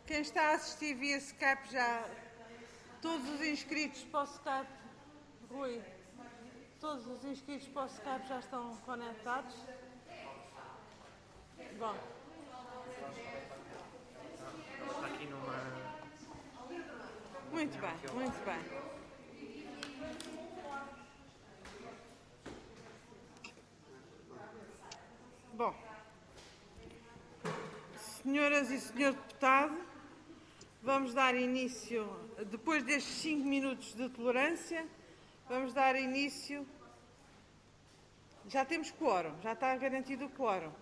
Quem está a assistir via Skype já... Todos os inscritos para o Skype, Rui, todos os inscritos para o Skype já estão conectados? Bom. Está aqui numa... Muito bem, muito bem. Bom. Senhoras e senhor deputado, vamos dar início, depois destes 5 minutos de tolerância, vamos dar início... Já temos quórum, já está garantido o quórum.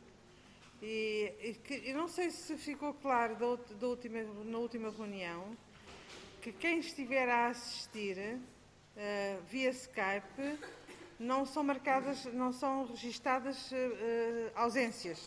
E não sei se ficou claro na última reunião que quem estiver a assistir via Skype não são marcadas, não são registadas ausências.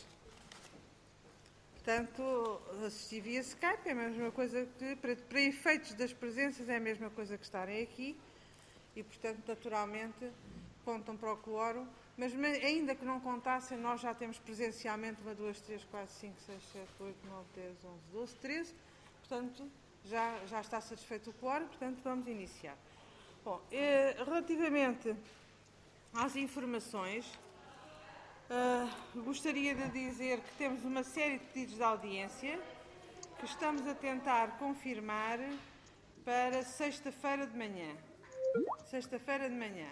Portanto, assistir via Skype é a mesma coisa que, para efeitos das presenças, é a mesma coisa que estarem aqui e, portanto, naturalmente, contam para o quórum, mas ainda que não contassem, nós já temos presencialmente 1, 2, 3, 4, 5, 6, 7, 8, 9, 10, 11, 12, 13, portanto, já está satisfeito o quórum, portanto, vamos iniciar. Bom, relativamente às informações, gostaria de dizer que temos uma série de pedidos de audiência que estamos a tentar confirmar para sexta-feira de manhã. Sexta-feira de manhã.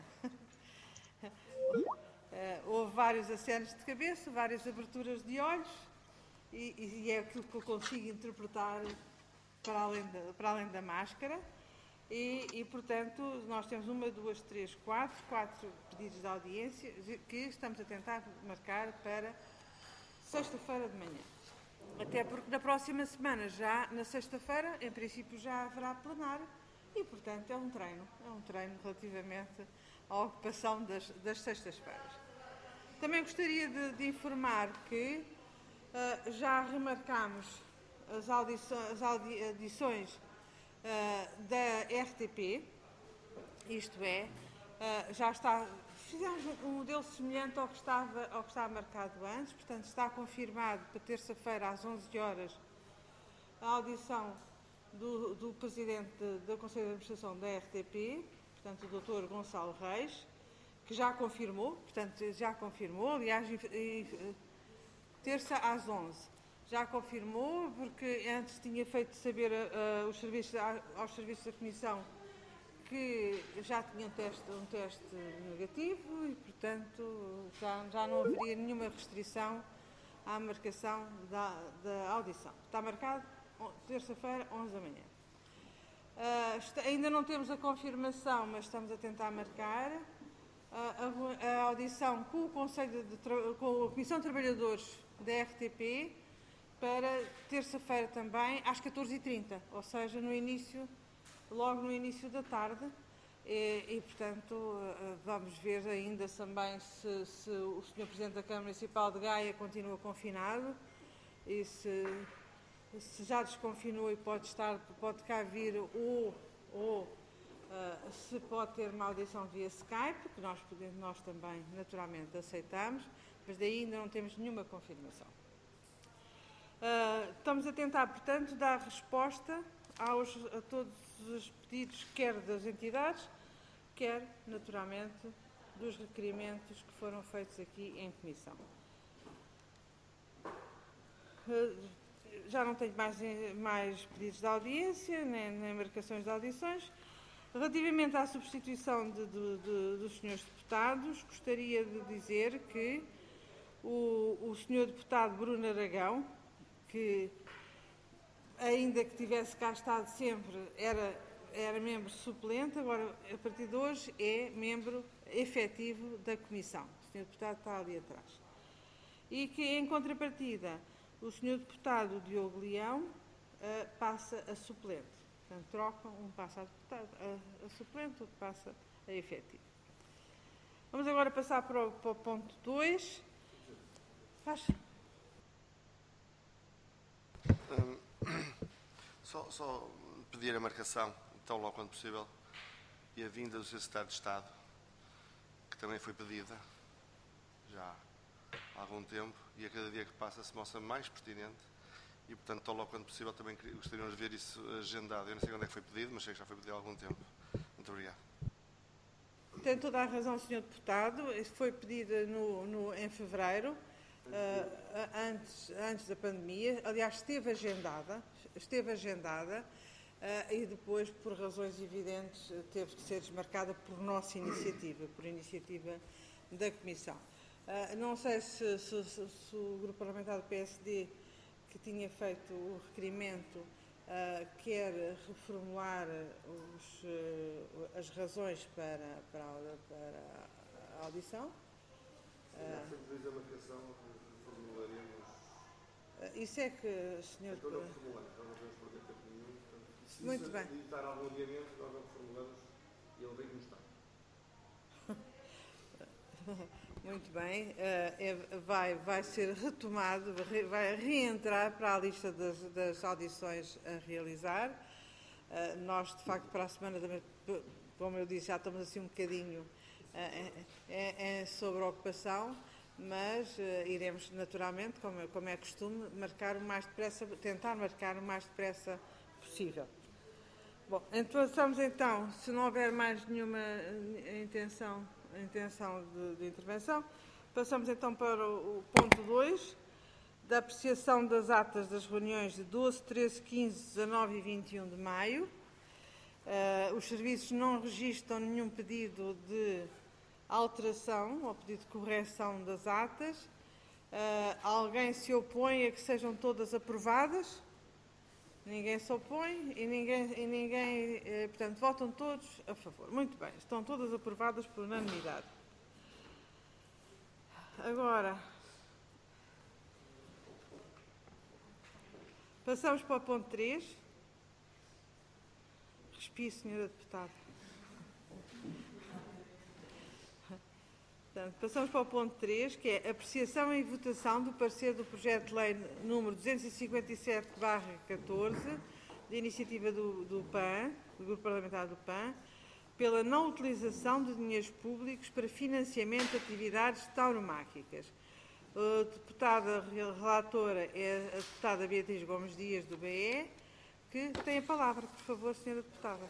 Houve vários acenos de cabeça, várias aberturas de olhos e é aquilo que eu consigo interpretar para além da máscara. Portanto, nós temos 1, 2, 3, 4 pedidos de audiência que estamos a tentar marcar para sexta-feira de manhã. Até porque na próxima semana, já na sexta-feira, em princípio já haverá plenário e, portanto, é um treino relativamente à ocupação das sextas-feiras. Também gostaria de informar que já remarcámos as audições da RTP, isto é, já está, fizemos um modelo semelhante ao que estava marcado antes, portanto está confirmado para terça-feira às 11 horas a audição do Presidente do Conselho de Administração da RTP, portanto o Dr. Gonçalo Reis, que já confirmou, aliás, terça às 11. Já confirmou, porque antes tinha feito saber aos serviços da Comissão que já tinha um teste negativo e, portanto, já não haveria nenhuma restrição à marcação da audição. Está marcado terça-feira, 11 da manhã. Ainda não temos a confirmação, mas estamos a tentar marcar a audição com com a Comissão de Trabalhadores da RTP para terça-feira também, às 14h30, ou seja, logo no início da tarde. Portanto, vamos ver ainda também se o Sr. Presidente da Câmara Municipal de Gaia continua confinado e se já desconfinou e pode cá vir ou se pode ter uma audição via Skype, que nós também naturalmente aceitamos, mas daí ainda não temos nenhuma confirmação. Estamos a tentar, portanto, dar resposta a todos os pedidos, quer das entidades, quer, naturalmente, dos requerimentos que foram feitos aqui em comissão. Já não tenho mais pedidos de audiência, nem marcações de audições. Relativamente à substituição dos senhores deputados, gostaria de dizer que o senhor deputado Bruno Aragão, que ainda que tivesse cá estado sempre, era membro suplente, agora, a partir de hoje, é membro efetivo da Comissão. O senhor deputado está ali atrás. E que, em contrapartida, o senhor deputado Diogo Leão passa a suplente. Portanto, trocam, um passa a suplente, outro passa a efetivo. Vamos agora passar para o ponto 2. Faz. Só pedir a marcação, tão logo quanto possível, e a vinda do Sr. Secretário de Estado, que também foi pedida já há algum tempo, e a cada dia que passa se mostra mais pertinente e, portanto, tão logo quanto possível, também gostaríamos de ver isso agendado. Eu não sei quando é que foi pedido, mas sei que já foi pedido há algum tempo. Muito obrigado. Tem toda a razão, Sr. Deputado. Isso foi pedido em fevereiro, antes da pandemia. Aliás, esteve agendada e depois, por razões evidentes, teve que ser desmarcada por nossa iniciativa, por iniciativa da Comissão. Não sei se o Grupo Parlamentar do PSD, que tinha feito o requerimento, quer reformular as razões para a audição. Se utiliza a marcação, reformularemos. Isso é que, Sr. Então não reformulamos, nós não podemos perder tempo nenhum. Se Muito bem. editar algum adiamento, nós não reformulamos e ele vem como está. Muito bem, vai ser retomado, vai reentrar para a lista das audições a realizar. Nós, de facto, para a semana, como eu disse, já estamos assim um bocadinho sobre a ocupação, mas iremos naturalmente, como é costume, tentar marcar o mais depressa possível. Bom, então, passamos então, se não houver mais nenhuma intenção de intervenção, passamos então para o ponto 2, da apreciação das atas das reuniões de 12, 13, 15, 19 e 21 de maio. Os serviços não registram nenhum pedido de alteração ou pedido de correção das atas. Alguém se opõe a que sejam todas aprovadas? Ninguém se opõe e ninguém, portanto, votam todos a favor. Muito bem, estão todas aprovadas por unanimidade. Agora, passamos para o ponto 3. Respire, Sra. Deputada. Portanto, passamos para o ponto 3, que é apreciação e votação do parecer do projeto de lei número 257/14, de iniciativa do PAN, do Grupo Parlamentar do PAN, pela não utilização de dinheiros públicos para financiamento de atividades tauromáquicas. A deputada relatora é a deputada Beatriz Gomes Dias, do BE, que tem a palavra. Por favor, Sra. Deputada.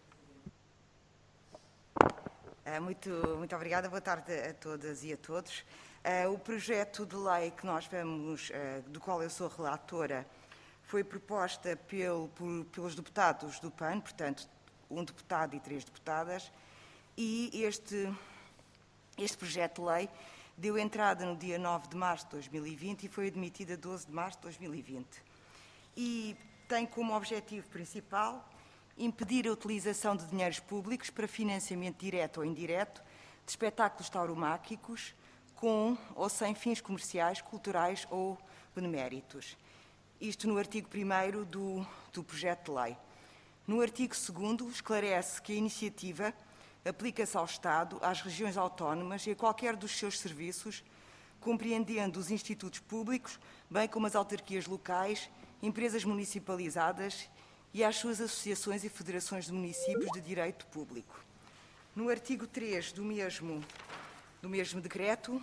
Muito obrigada. Boa tarde a todas e a todos. O projeto de lei que nós vamos, do qual eu sou relatora, foi proposta pelos deputados do PAN, portanto, um deputado e 3 deputadas, e este projeto de lei deu entrada no dia 9 de março de 2020 e foi admitido a 12 de março de 2020. E tem como objetivo principal impedir a utilização de dinheiros públicos para financiamento direto ou indireto de espetáculos tauromáquicos com ou sem fins comerciais, culturais ou beneméritos. Isto no artigo 1º do projeto de lei. No artigo 2º, esclarece que a iniciativa aplica-se ao Estado, às regiões autónomas e a qualquer dos seus serviços, compreendendo os institutos públicos, bem como as autarquias locais, empresas municipalizadas e às suas associações e federações de municípios de direito público. No artigo 3 do mesmo decreto,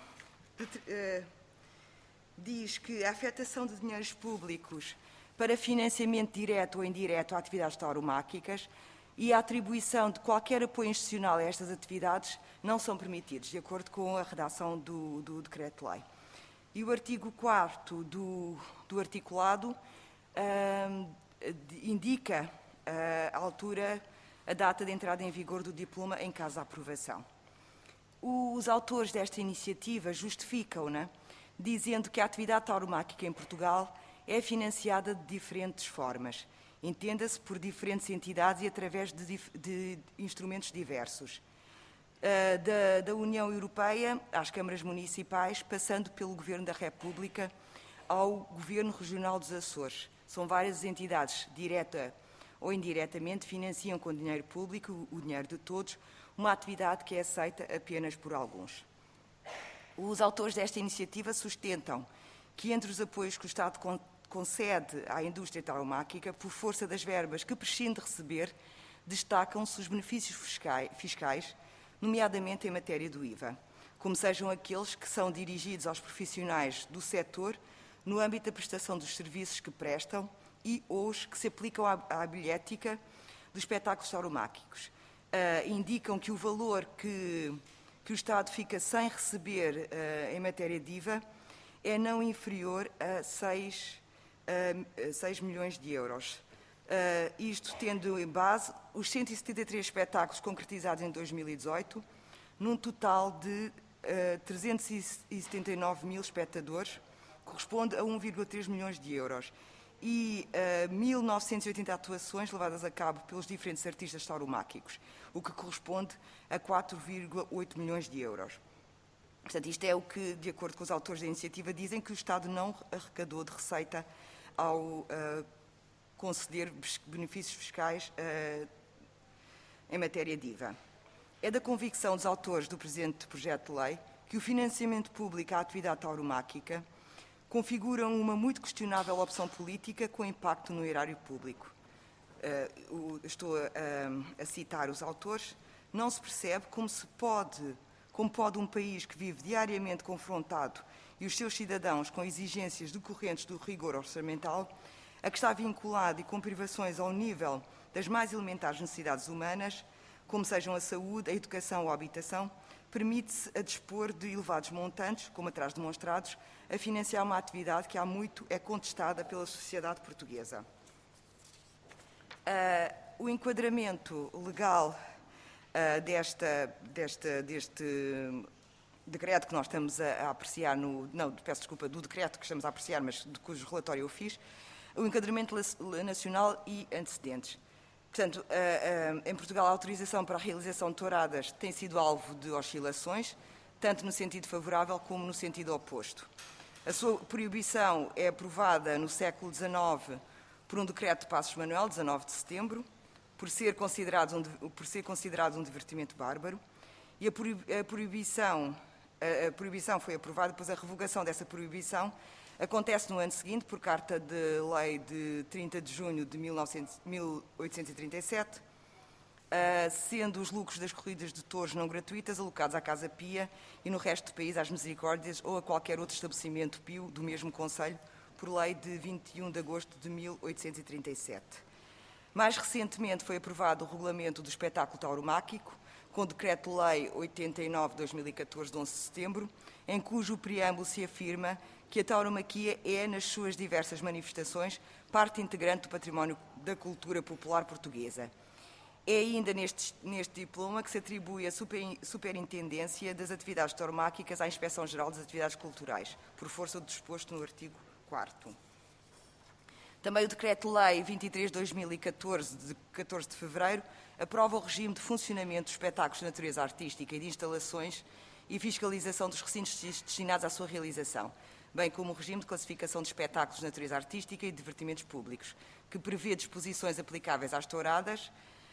diz que a afetação de dinheiros públicos para financiamento direto ou indireto a atividades tauromáquicas e a atribuição de qualquer apoio institucional a estas atividades não são permitidos, de acordo com a redação do decreto-lei. E o artigo 4º do articulado indica a data de entrada em vigor do diploma em caso de aprovação. Os autores desta iniciativa justificam-na dizendo que a atividade tauromáquica em Portugal é financiada de diferentes formas, entenda-se por diferentes entidades e através de instrumentos diversos. Da União Europeia às câmaras municipais, passando pelo Governo da República ao Governo Regional dos Açores. São várias entidades, direta ou indiretamente, financiam com dinheiro público, o dinheiro de todos, uma atividade que é aceita apenas por alguns. Os autores desta iniciativa sustentam que entre os apoios que o Estado concede à indústria tauromáquica, por força das verbas que prescinde de receber, destacam-se os benefícios fiscais, nomeadamente em matéria do IVA, como sejam aqueles que são dirigidos aos profissionais do setor, no âmbito da prestação dos serviços que prestam e os que se aplicam à bilhética dos espetáculos tauromáquicos. Indicam que o valor que o Estado fica sem receber em matéria de IVA é não inferior a 6 milhões de euros. Isto tendo em base os 173 espetáculos concretizados em 2018, num total de 379 mil espectadores, corresponde a 1,3 milhões de euros, e 1.980 atuações levadas a cabo pelos diferentes artistas tauromáquicos, o que corresponde a 4,8 milhões de euros. Portanto, isto é o que, de acordo com os autores da iniciativa, dizem que o Estado não arrecadou de receita ao conceder benefícios fiscais em matéria de IVA. É da convicção dos autores do presente projeto de lei que o financiamento público à atividade tauromáquica configura uma muito questionável opção política com impacto no erário público. Estou a citar os autores. Não se percebe como pode um país que vive diariamente confrontado e os seus cidadãos com exigências decorrentes do rigor orçamental, a que está vinculado e com privações ao nível das mais elementares necessidades humanas, como sejam a saúde, a educação ou a habitação, permite-se a dispor de elevados montantes, como atrás demonstrados, a financiar uma atividade que há muito é contestada pela sociedade portuguesa. O enquadramento legal deste decreto que nós estamos a apreciar, do decreto que estamos a apreciar, mas de cujo relatório eu fiz, o enquadramento nacional e antecedentes. Portanto, em Portugal, a autorização para a realização de touradas tem sido alvo de oscilações, tanto no sentido favorável como no sentido oposto. A sua proibição é aprovada no século XIX por um decreto de Passos Manuel, 19 de setembro, por ser considerado um divertimento bárbaro, e a proibição foi aprovada, pois a revogação dessa proibição acontece no ano seguinte, por carta de lei de 30 de junho de 1837, sendo os lucros das corridas de touros não gratuitas alocados à Casa Pia e no resto do país às Misericórdias ou a qualquer outro estabelecimento pio do mesmo concelho, por lei de 21 de agosto de 1837. Mais recentemente foi aprovado o regulamento do espetáculo tauromáquico, com o Decreto-Lei 89/2014, de 11 de setembro, em cujo preâmbulo se afirma que a tauromaquia é, nas suas diversas manifestações, parte integrante do património da cultura popular portuguesa. É ainda neste diploma que se atribui a superintendência das atividades tauromáquicas à Inspeção-Geral das Atividades Culturais, por força do disposto no artigo 4º. Também o Decreto-Lei 23/2014, de 14 de fevereiro, aprova o regime de funcionamento dos espetáculos de natureza artística e de instalações e fiscalização dos recintos destinados à sua realização, bem como o regime de classificação de espetáculos de natureza artística e de divertimentos públicos, que prevê disposições aplicáveis às touradas,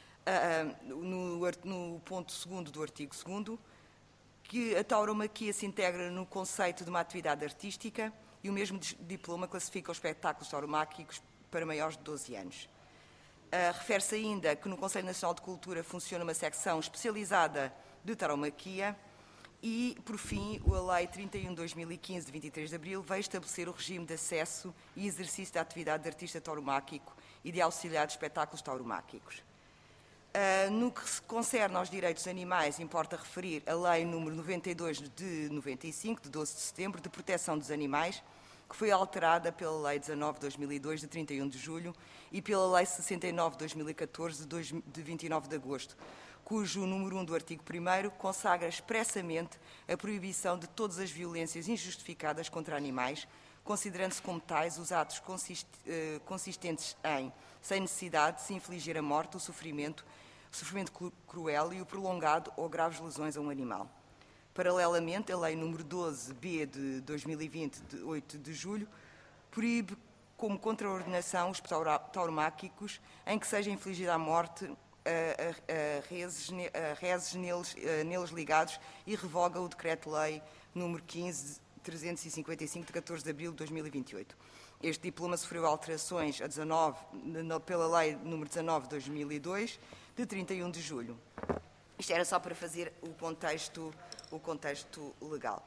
no ponto 2º do artigo 2º, que a tauromaquia se integra no conceito de uma atividade artística e o mesmo diploma classifica os espetáculos tauromáquicos para maiores de 12 anos. Refere-se ainda que no Conselho Nacional de Cultura funciona uma secção especializada de tauromaquia e, por fim, a Lei 31/2015, de 23 de abril, veio estabelecer o regime de acesso e exercício da atividade de artista tauromáquico e de auxiliar de espetáculos tauromáquicos. No que se concerne aos direitos animais, importa referir a Lei nº 92 de 95, de 12 de setembro, de proteção dos animais, que foi alterada pela Lei 19/2002, de 31 de julho, e pela Lei 69/2014, de 29 de agosto, cujo número 1 do artigo 1º consagra expressamente a proibição de todas as violências injustificadas contra animais, considerando-se como tais os atos consistentes em, sem necessidade de se infligir a morte, o sofrimento cruel e o prolongado ou graves lesões a um animal. Paralelamente, a Lei nº 12/B de 2020, de 8 de julho, proíbe como contraordenação os tauromáquicos em que seja infligida a morte a reses neles ligados e revoga o Decreto-Lei nº 15/355, de 14 de abril de 2028. Este diploma sofreu alterações pela Lei nº 19/2002, de 31 de julho. Isto era só para fazer o contexto legal.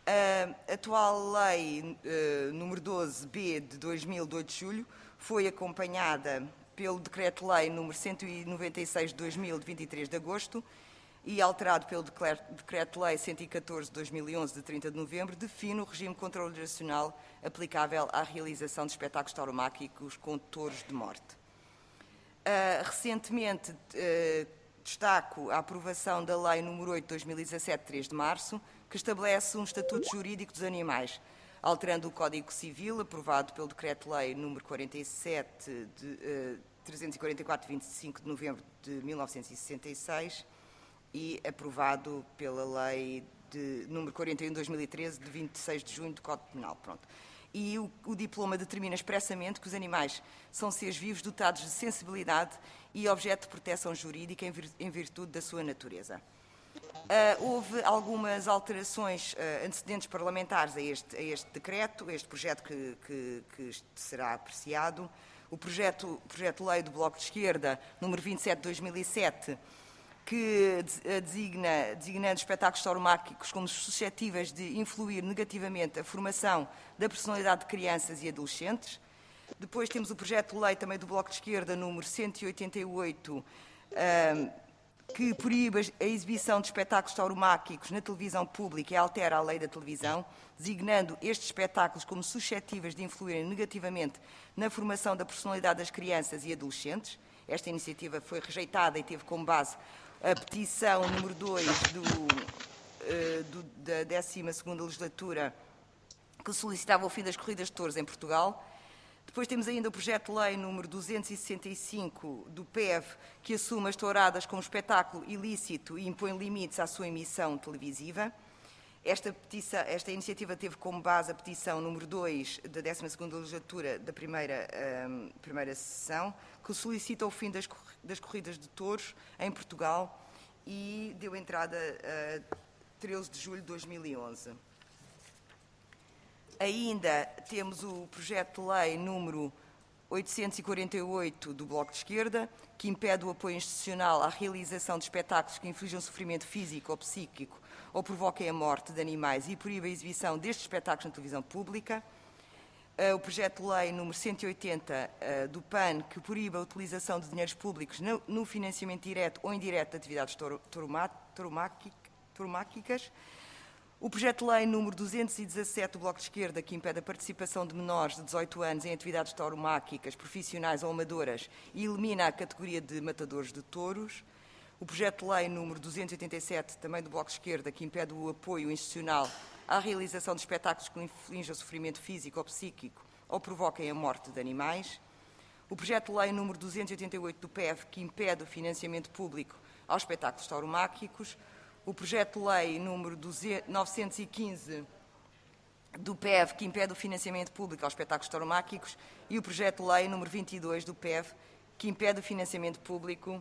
A atual lei número 12B de 2000, de 8 de julho, foi acompanhada pelo Decreto-Lei número 196 de 2000, de 23 de agosto, e alterado pelo Decreto-Lei 114 de 2011, de 30 de novembro, define o regime de controle geracional aplicável à realização de espetáculos tauromáquicos com touros de morte. Recentemente, destaco a aprovação da Lei número 8 de 2017, 3 de março, que estabelece um estatuto jurídico dos animais, alterando o Código Civil, aprovado pelo Decreto-Lei número 47, 344, de 25 de novembro de 1966, e aprovado pela Lei número 41 de 2013, de 26 de junho, do Código Penal. Pronto. E o diploma determina expressamente que os animais são seres vivos dotados de sensibilidade e objeto de proteção jurídica em virtude da sua natureza. Houve algumas alterações antecedentes parlamentares a este decreto, a este projeto que será apreciado. O projeto de lei do Bloco de Esquerda, número 27 de 2007, que designando espetáculos tauromáquicos como suscetíveis de influir negativamente a formação da personalidade de crianças e adolescentes. Depois temos o projeto de lei também do Bloco de Esquerda, número 188, que proíbe a exibição de espetáculos tauromáquicos na televisão pública e altera a lei da televisão, designando estes espetáculos como suscetíveis de influir negativamente na formação da personalidade das crianças e adolescentes. Esta iniciativa foi rejeitada e teve como base a petição número 2 da 12ª legislatura, que solicitava o fim das corridas de touros em Portugal. Depois temos ainda o projeto de lei número 265 do PEV, que assume as touradas como espetáculo ilícito e impõe limites à sua emissão televisiva. Esta iniciativa teve como base a petição número 2 da 12ª legislatura da primeira sessão, que solicita o fim das corridas de touros em Portugal e deu entrada a 13 de julho de 2011. Ainda temos o projeto de lei número 848 do Bloco de Esquerda, que impede o apoio institucional à realização de espetáculos que inflijam sofrimento físico ou psíquico ou provoquem a morte de animais e proíbe a exibição destes espetáculos na televisão pública. O projeto de lei número 180 do PAN, que proíbe a utilização de dinheiros públicos no financiamento direto ou indireto de atividades tauromáquicas. O projeto de lei número 217 do Bloco de Esquerda, que impede a participação de menores de 18 anos em atividades tauromáquicas, profissionais ou amadoras, e elimina a categoria de matadores de touros. O projeto de lei número 287, também do Bloco de Esquerda, que impede o apoio institucional à realização de espetáculos que infligem sofrimento físico ou psíquico ou provoquem a morte de animais. O projeto de lei número 288 do PEV, que impede o financiamento público aos espetáculos tauromáquicos. O projeto de lei número 915 do PEV, que impede o financiamento público aos espetáculos tauromáquicos. E o projeto de lei número 22 do PEV, que impede o financiamento público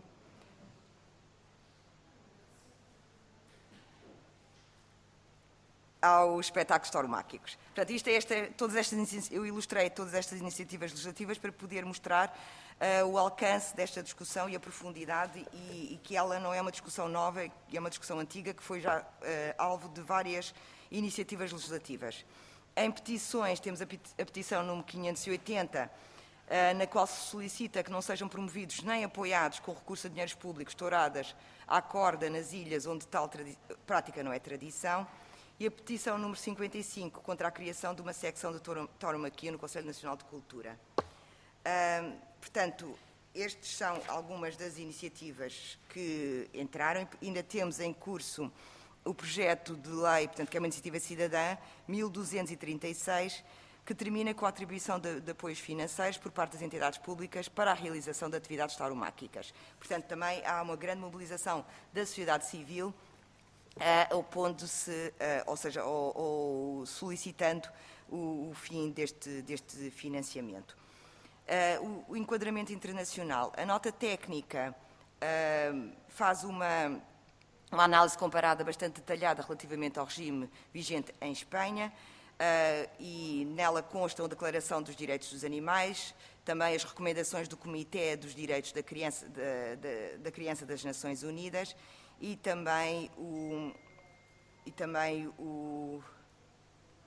aos espetáculos tauromáquicos. Portanto, eu ilustrei todas estas iniciativas legislativas para poder mostrar o alcance desta discussão e a profundidade e que ela não é uma discussão nova, é uma discussão antiga que foi já alvo de várias iniciativas legislativas. Em petições, temos a petição número 580, na qual se solicita que não sejam promovidos nem apoiados com recurso a dinheiros públicos touradas à corda nas ilhas onde tal prática não é tradição. E a petição número 55, contra a criação de uma secção de tauromaquia no Conselho Nacional de Cultura. Portanto, estes são algumas das iniciativas que entraram. Ainda temos em curso o projeto de lei, portanto, que é uma iniciativa cidadã, 1236, que termina com a atribuição de apoios financeiros por parte das entidades públicas para a realização de atividades tauromáquicas. Portanto, também há uma grande mobilização da sociedade civil, opondo-se, ou solicitando o fim deste financiamento. O enquadramento internacional. A nota técnica faz uma análise comparada bastante detalhada relativamente ao regime vigente em Espanha e nela constam a Declaração dos Direitos dos Animais, também as recomendações do Comitê dos Direitos da Criança das Nações Unidas e também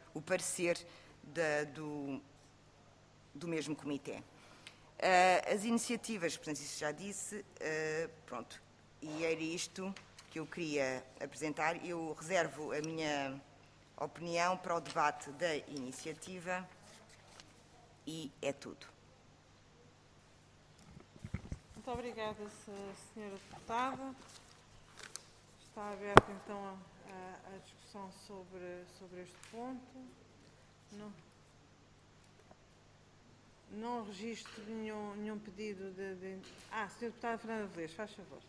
o parecer do mesmo comitê. As iniciativas, portanto, isso já disse, pronto, e era isto que eu queria apresentar. Eu reservo a minha opinião para o debate da iniciativa e é tudo. Muito obrigada, Sra. Deputada. Está aberta, então, a discussão sobre este ponto. Não registro nenhum pedido de... Sra. Deputada Fernanda Velez, faz favor.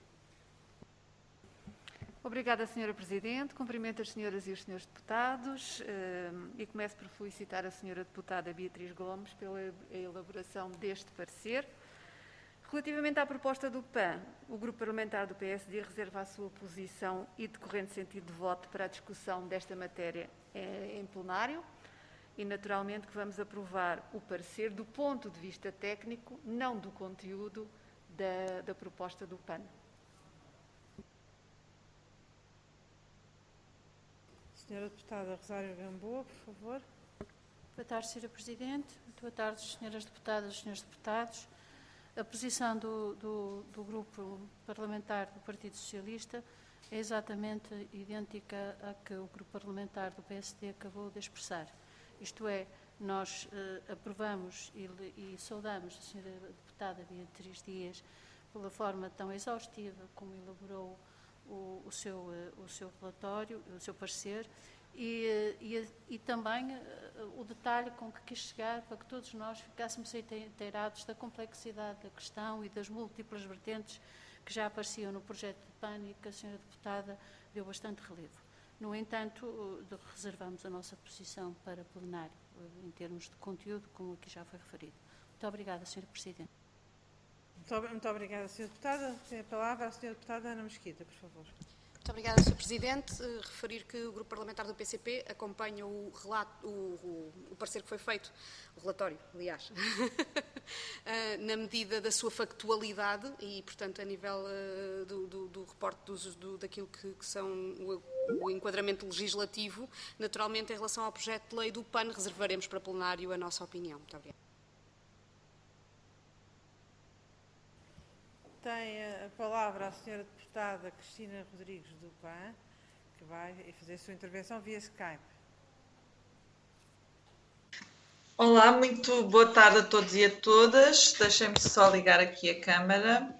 Obrigada, Sra. Presidente. Cumprimento as senhoras e os senhores deputados e começo por felicitar a Sra. Deputada Beatriz Gomes pela elaboração deste parecer. Relativamente à proposta do PAN, o Grupo Parlamentar do PSD reserva a sua posição e decorrente sentido de voto para a discussão desta matéria em plenário e, naturalmente, que vamos aprovar o parecer do ponto de vista técnico, não do conteúdo da proposta do PAN. Senhora Deputada Rosário Gamboa, por favor. Boa tarde, Sra. Presidente. Boa tarde, senhoras deputadas e senhores deputados. A posição do Grupo Parlamentar do Partido Socialista é exatamente idêntica à que o Grupo Parlamentar do PSD acabou de expressar. Isto é, nós aprovamos e saudamos a Sra. Deputada Beatriz Dias pela forma tão exaustiva como elaborou o seu relatório, o seu parecer, e também o detalhe com que quis chegar para que todos nós ficássemos inteirados da complexidade da questão e das múltiplas vertentes que já apareciam no projeto de PAN e que a Sra. Deputada deu bastante relevo. No entanto, reservamos a nossa posição para plenário, em termos de conteúdo, como aqui já foi referido. Muito obrigada, Sra. Presidente. Muito obrigada, Sra. Deputada. Tem a palavra a Sra. Deputada Ana Mesquita, por favor. Muito obrigada, Sr. Presidente. Referir que o Grupo Parlamentar do PCP acompanha o parecer que foi feito, o relatório, aliás, na medida da sua factualidade e, portanto, a nível do reporte daquilo que são o enquadramento legislativo. Naturalmente, em relação ao projeto de lei do PAN, reservaremos para plenário a nossa opinião. Muito obrigada. Tem a palavra a Sra. Deputada Cristina Rodrigues do PAN, que vai fazer a sua intervenção via Skype. Olá, muito boa tarde a todos e a todas. Deixem-me só ligar aqui a câmara.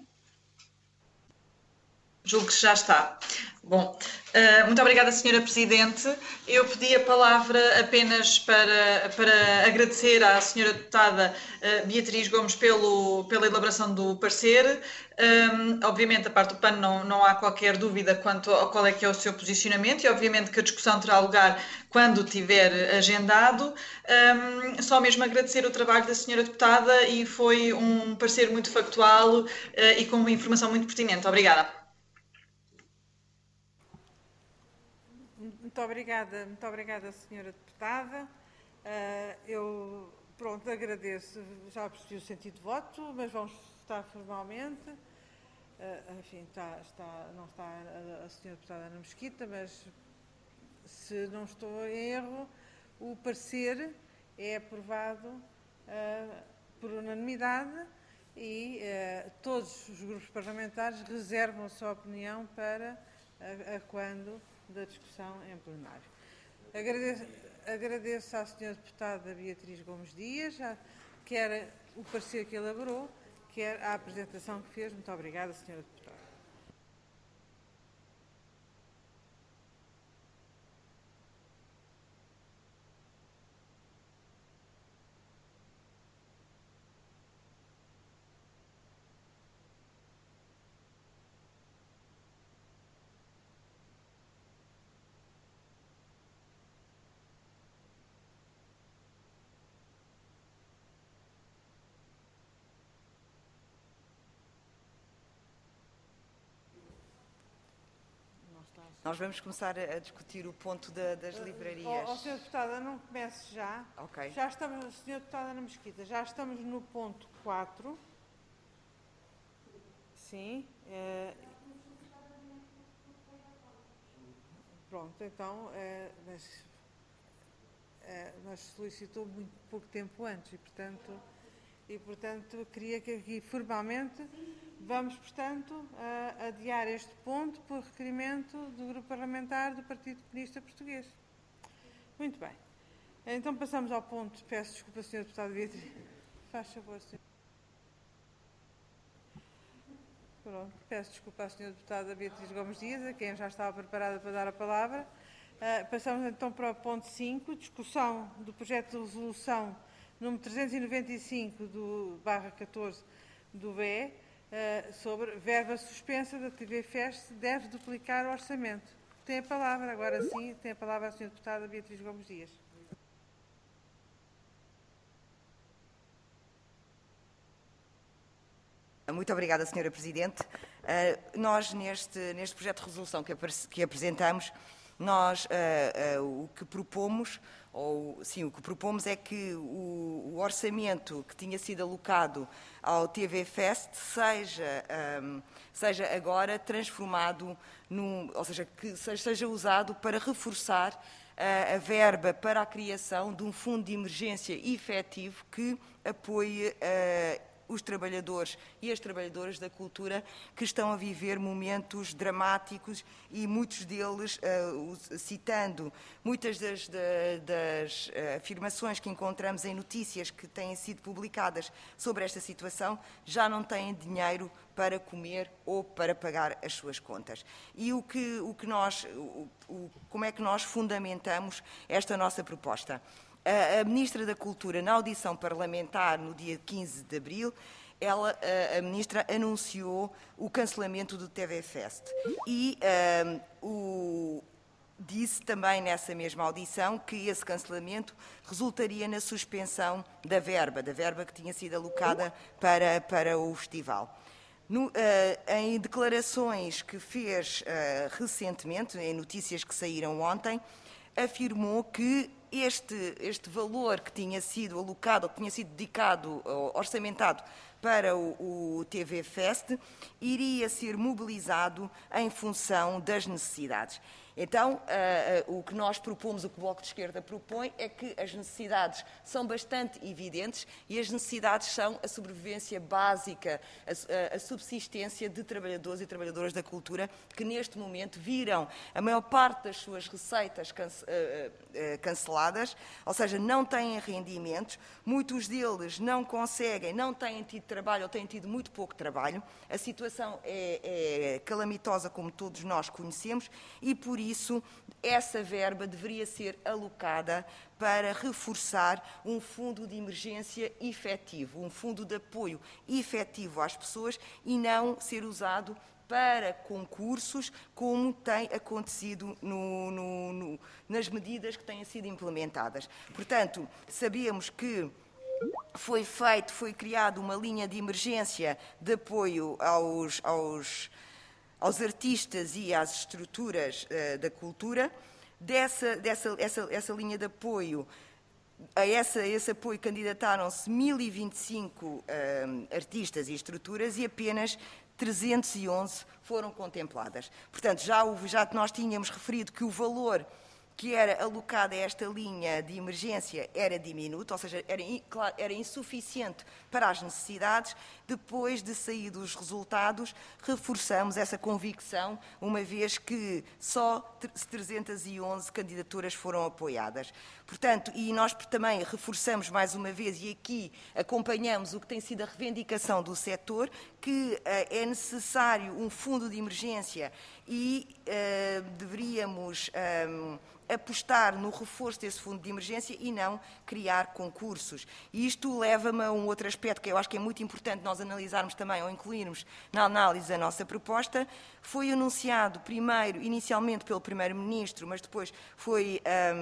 Julgo que já está. Bom, muito obrigada, Sra. Presidente. Eu pedi a palavra apenas para agradecer à Sra. Deputada Beatriz Gomes pela elaboração do parecer. Obviamente, da parte do PAN não há qualquer dúvida quanto a qual é que é o seu posicionamento e, obviamente, que a discussão terá lugar quando tiver agendado. Só mesmo agradecer o trabalho da Sra. Deputada e foi um parecer muito factual e com uma informação muito pertinente. Obrigada. Muito obrigada, Sra. Deputada. Eu, agradeço, já percebi o sentido de voto, mas vamos votar formalmente. Enfim, não está a Sra. Deputada Ana Mesquita, mas se não estou em erro, o parecer é aprovado por unanimidade e todos os grupos parlamentares reservam a sua opinião para quando da discussão em plenário. Agradeço à Sra. Deputada Beatriz Gomes Dias, quer o parecer que elaborou, quer a apresentação que fez. Muito obrigada, Sra. Deputada. Nós vamos começar a discutir o ponto das livrarias. Sra. Deputada, não comece já. Ok. Já estamos, Sra. Deputada Ana Mesquita, já estamos no ponto 4. Sim. Pronto, então, nós solicitou muito pouco tempo antes e, portanto, queria que aqui formalmente vamos, portanto, adiar este ponto por requerimento do Grupo Parlamentar do Partido Comunista Português. Muito bem. Então passamos ao ponto. Peço desculpa, Sr. Deputado Beatriz. Faz favor, Sr. Pronto. Peço desculpa à Sra. Deputada Beatriz Gomes Dias, a quem já estava preparada para dar a palavra. Passamos então para o ponto 5, discussão do projeto de resolução número 395/14 do BE, sobre verba suspensa da TV Fest deve duplicar o orçamento. Tem a palavra, agora sim, tem a palavra a Sra. Deputada Beatriz Gomes Dias. Muito obrigada, Sra. Presidente. Nós, neste projeto de resolução que apresentamos, nós o que propomos é que o orçamento que tinha sido alocado ao TV Fest seja agora transformado ou seja, que seja usado para reforçar a verba para a criação de um fundo de emergência efetivo que apoie os trabalhadores e as trabalhadoras da cultura que estão a viver momentos dramáticos e muitos deles, citando muitas das afirmações que encontramos em notícias que têm sido publicadas sobre esta situação, já não têm dinheiro para comer ou para pagar as suas contas. E como é que nós fundamentamos esta nossa proposta? A Ministra da Cultura, na audição parlamentar no dia 15 de abril, a Ministra anunciou o cancelamento do TV Fest e disse também nessa mesma audição que esse cancelamento resultaria na suspensão da verba que tinha sido alocada para o festival. Em declarações que fez recentemente, em notícias que saíram ontem, afirmou que este valor que tinha sido alocado, ou que tinha sido dedicado, orçamentado para o TV Fest, iria ser mobilizado em função das necessidades. Então, o que nós propomos, o que o Bloco de Esquerda propõe, é que as necessidades são bastante evidentes e as necessidades são a sobrevivência básica, a subsistência de trabalhadores e trabalhadoras da cultura que neste momento viram a maior parte das suas receitas canceladas, ou seja, não têm rendimentos, muitos deles não conseguem, não têm tido trabalho ou têm tido muito pouco trabalho. A situação é calamitosa, como todos nós conhecemos, e por isso essa verba deveria ser alocada para reforçar um fundo de emergência efetivo, um fundo de apoio efetivo às pessoas e não ser usado para concursos, como tem acontecido nas medidas que têm sido implementadas. Portanto, sabemos que foi criada uma linha de emergência de apoio aos artistas e às estruturas da cultura. Essa linha de apoio, a esse apoio candidataram-se 1.025 artistas e estruturas e apenas 311 foram contempladas. Portanto, já nós tínhamos referido que o valor que era alocado a esta linha de emergência era diminuto, ou seja, era insuficiente para as necessidades. Depois de sair os resultados, reforçamos essa convicção, uma vez que só 311 candidaturas foram apoiadas. Portanto, e nós também reforçamos mais uma vez, e aqui acompanhamos o que tem sido a reivindicação do setor, que é necessário um fundo de emergência e deveríamos apostar no reforço desse fundo de emergência e não criar concursos. E isto leva-me a um outro aspecto que eu acho que é muito importante nós analisarmos também, ou incluirmos na análise a nossa proposta. Foi anunciado primeiro, inicialmente pelo Primeiro-Ministro, mas depois foi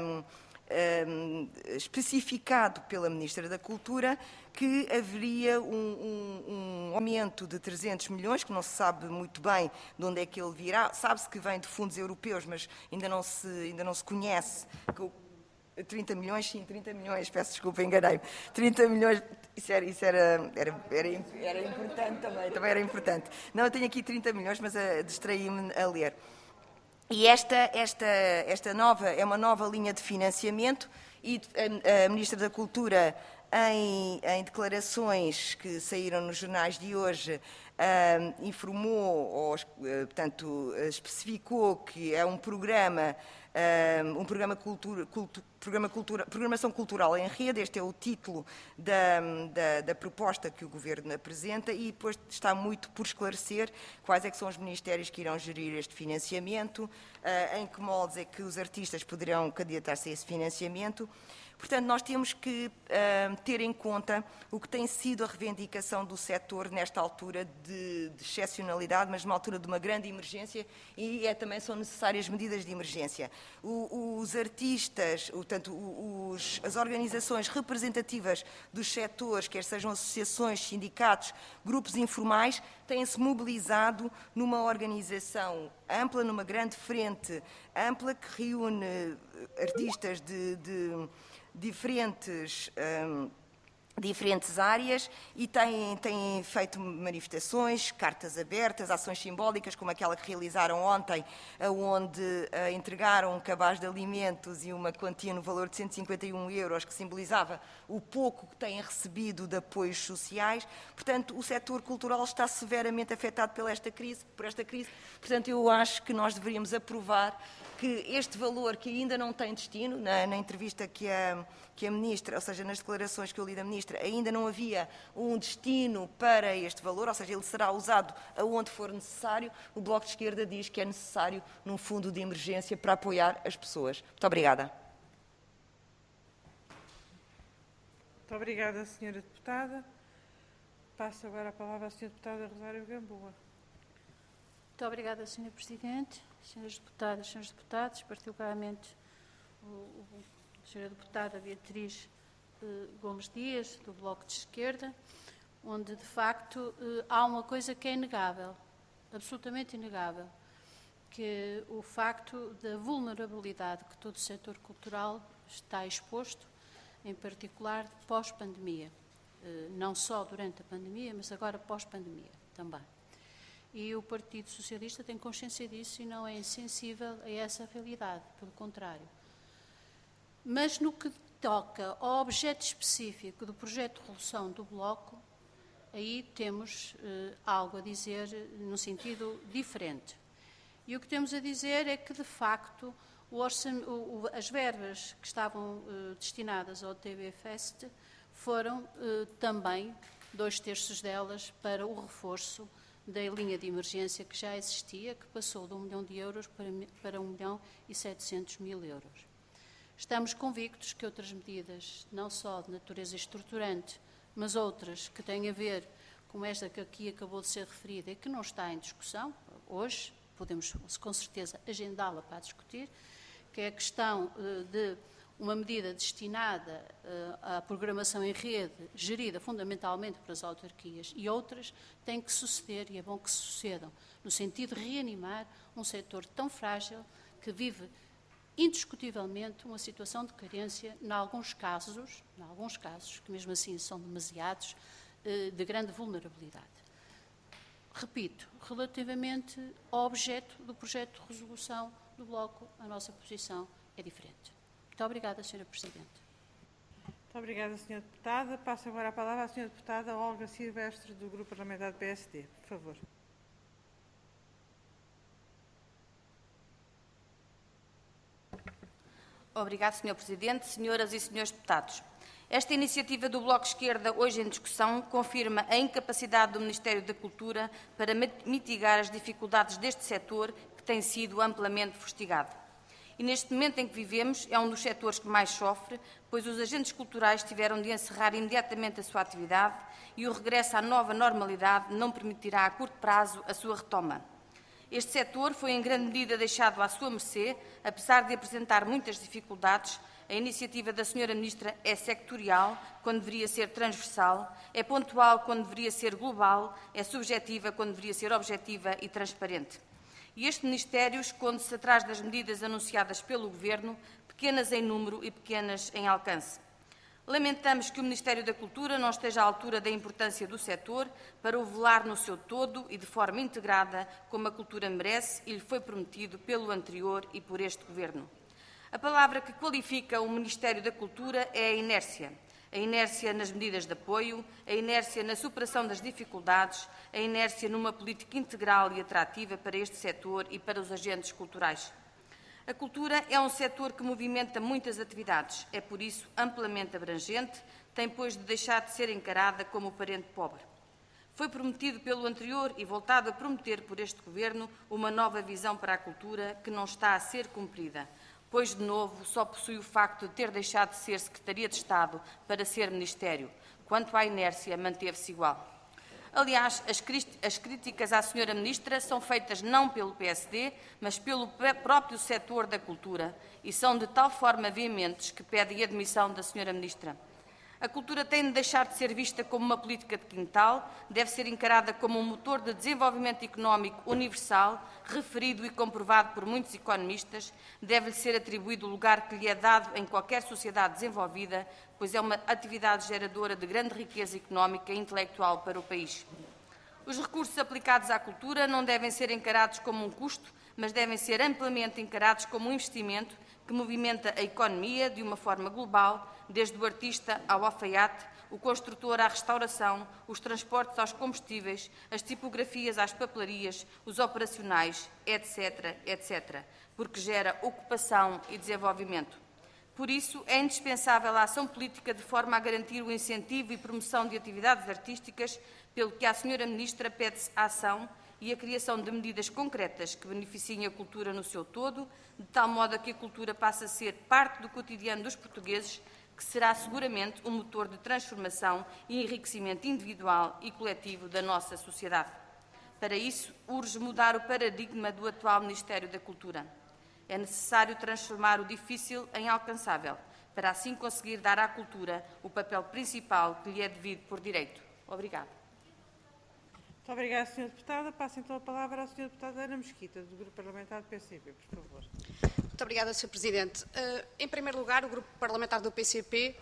especificado pela Ministra da Cultura que haveria um aumento de 300 milhões, que não se sabe muito bem de onde é que ele virá. Sabe-se que vem de fundos europeus, mas ainda não se conhece. 30 milhões, sim, 30 milhões, peço desculpa, enganei-me. 30 milhões, isso era importante também era importante. Não, eu tenho aqui 30 milhões, mas distraí-me a ler. E esta é uma nova linha de financiamento e a Ministra da Cultura, em declarações que saíram nos jornais de hoje, informou, ou, portanto, especificou que é um programa Programação Cultural em Rede. Este é o título da proposta que o Governo apresenta, e depois está muito por esclarecer quais é que são os ministérios que irão gerir este financiamento, em que moldes é que os artistas poderão candidatar-se a esse financiamento. Portanto, nós temos que ter em conta o que tem sido a reivindicação do setor nesta altura de excepcionalidade, mas numa altura de uma grande emergência, e também são necessárias medidas de emergência. Os artistas, portanto, as organizações representativas dos setores, quer sejam associações, sindicatos, grupos informais, têm-se mobilizado numa organização ampla, numa grande frente ampla, que reúne artistas de diferentes áreas, e têm feito manifestações, cartas abertas, ações simbólicas, como aquela que realizaram ontem, onde entregaram um cabaz de alimentos e uma quantia no valor de 151 €, que simbolizava o pouco que têm recebido de apoios sociais. Portanto, o setor cultural está severamente afetado por esta crise. Portanto, eu acho que nós deveríamos aprovar que este valor, que ainda não tem destino, na entrevista que a Ministra, ou seja, nas declarações que eu li da Ministra, ainda não havia um destino para este valor, ou seja, ele será usado aonde for necessário. O Bloco de Esquerda diz que é necessário num fundo de emergência para apoiar as pessoas. Muito obrigada. Muito obrigada, Sra. Deputada. Passo agora a palavra à Sra. Deputada Rosário Gamboa. Muito obrigada, Sra. Presidente, Sras. Deputadas, Srs. Deputados, particularmente a Sra. Deputada Beatriz Gomes Dias, do Bloco de Esquerda, onde, de facto, há uma coisa que é inegável, absolutamente inegável, que o facto da vulnerabilidade que todo o setor cultural está exposto, em particular pós-pandemia, não só durante a pandemia, mas agora pós-pandemia também. E o Partido Socialista tem consciência disso e não é insensível a essa realidade, pelo contrário. Mas no que toca ao objeto específico do projeto de resolução do Bloco, aí temos algo a dizer num sentido diferente. E o que temos a dizer é que, de facto, as verbas que estavam destinadas ao TV Fest foram também 2/3 delas para o reforço da linha de emergência que já existia, que passou de 1 milhão de euros para 1.700.000 €. Estamos convictos que outras medidas, não só de natureza estruturante, mas outras que têm a ver com esta que aqui acabou de ser referida e que não está em discussão hoje, podemos com certeza agendá-la para discutir, que é a questão de uma medida destinada à programação em rede, gerida fundamentalmente pelas autarquias, e outras têm que suceder, e é bom que sucedam, no sentido de reanimar um setor tão frágil que vive indiscutivelmente uma situação de carência, em alguns casos, que mesmo assim são demasiados, de grande vulnerabilidade. Repito, relativamente ao objeto do projeto de resolução do Bloco, a nossa posição é diferente. Muito obrigada, Sra. Presidente. Muito obrigada, Sra. Deputada. Passo agora a palavra à Sra. Deputada Olga Silvestre, do Grupo Parlamentar do PSD. Por favor. Obrigada, Sr. Presidente, senhoras e senhores deputados. Esta iniciativa do Bloco de Esquerda, hoje em discussão, confirma a incapacidade do Ministério da Cultura para mitigar as dificuldades deste setor, que tem sido amplamente fustigado. E neste momento em que vivemos, é um dos setores que mais sofre, pois os agentes culturais tiveram de encerrar imediatamente a sua atividade e o regresso à nova normalidade não permitirá a curto prazo a sua retoma. Este setor foi em grande medida deixado à sua mercê, apesar de apresentar muitas dificuldades. A iniciativa da Sra. Ministra é sectorial, quando deveria ser transversal, é pontual, quando deveria ser global, é subjetiva, quando deveria ser objetiva e transparente. E este Ministério esconde-se atrás das medidas anunciadas pelo Governo, pequenas em número e pequenas em alcance. Lamentamos que o Ministério da Cultura não esteja à altura da importância do setor para o velar no seu todo e de forma integrada, como a cultura merece e lhe foi prometido pelo anterior e por este Governo. A palavra que qualifica o Ministério da Cultura é a inércia. A inércia nas medidas de apoio, a inércia na superação das dificuldades, a inércia numa política integral e atrativa para este setor e para os agentes culturais. A cultura é um setor que movimenta muitas atividades, é por isso amplamente abrangente, tem pois de deixar de ser encarada como o parente pobre. Foi prometido pelo anterior e voltado a prometer por este Governo uma nova visão para a cultura que não está a ser cumprida, pois, de novo, só possui o facto de ter deixado de ser Secretaria de Estado para ser Ministério. Quanto à inércia, manteve-se igual. Aliás, as críticas à Sra. Ministra são feitas não pelo PSD, mas pelo próprio setor da cultura e são de tal forma veementes que pedem a admissão da Sra. Ministra. A cultura tem de deixar de ser vista como uma política de quintal, deve ser encarada como um motor de desenvolvimento económico universal, referido e comprovado por muitos economistas, deve-lhe ser atribuído o lugar que lhe é dado em qualquer sociedade desenvolvida, pois é uma atividade geradora de grande riqueza económica e intelectual para o país. Os recursos aplicados à cultura não devem ser encarados como um custo, mas devem ser amplamente encarados como um investimento que movimenta a economia de uma forma global, desde o artista ao alfaiate, o construtor à restauração, os transportes aos combustíveis, as tipografias às papelarias, os operacionais, etc., etc., porque gera ocupação e desenvolvimento. Por isso, é indispensável a ação política de forma a garantir o incentivo e promoção de atividades artísticas, pelo que a Sra. Ministra pede-se a ação e a criação de medidas concretas que beneficiem a cultura no seu todo, de tal modo a que a cultura passe a ser parte do cotidiano dos portugueses, que será seguramente um motor de transformação e enriquecimento individual e coletivo da nossa sociedade. Para isso, urge mudar o paradigma do atual Ministério da Cultura. É necessário transformar o difícil em alcançável, para assim conseguir dar à cultura o papel principal que lhe é devido por direito. Obrigada. Muito obrigada, Sra. Deputada. Passo então a palavra à Sra. Deputada Ana Mesquita, do Grupo Parlamentar do PCP, por favor. Muito obrigada, Sr. Presidente. Em primeiro lugar, o Grupo Parlamentar do PCP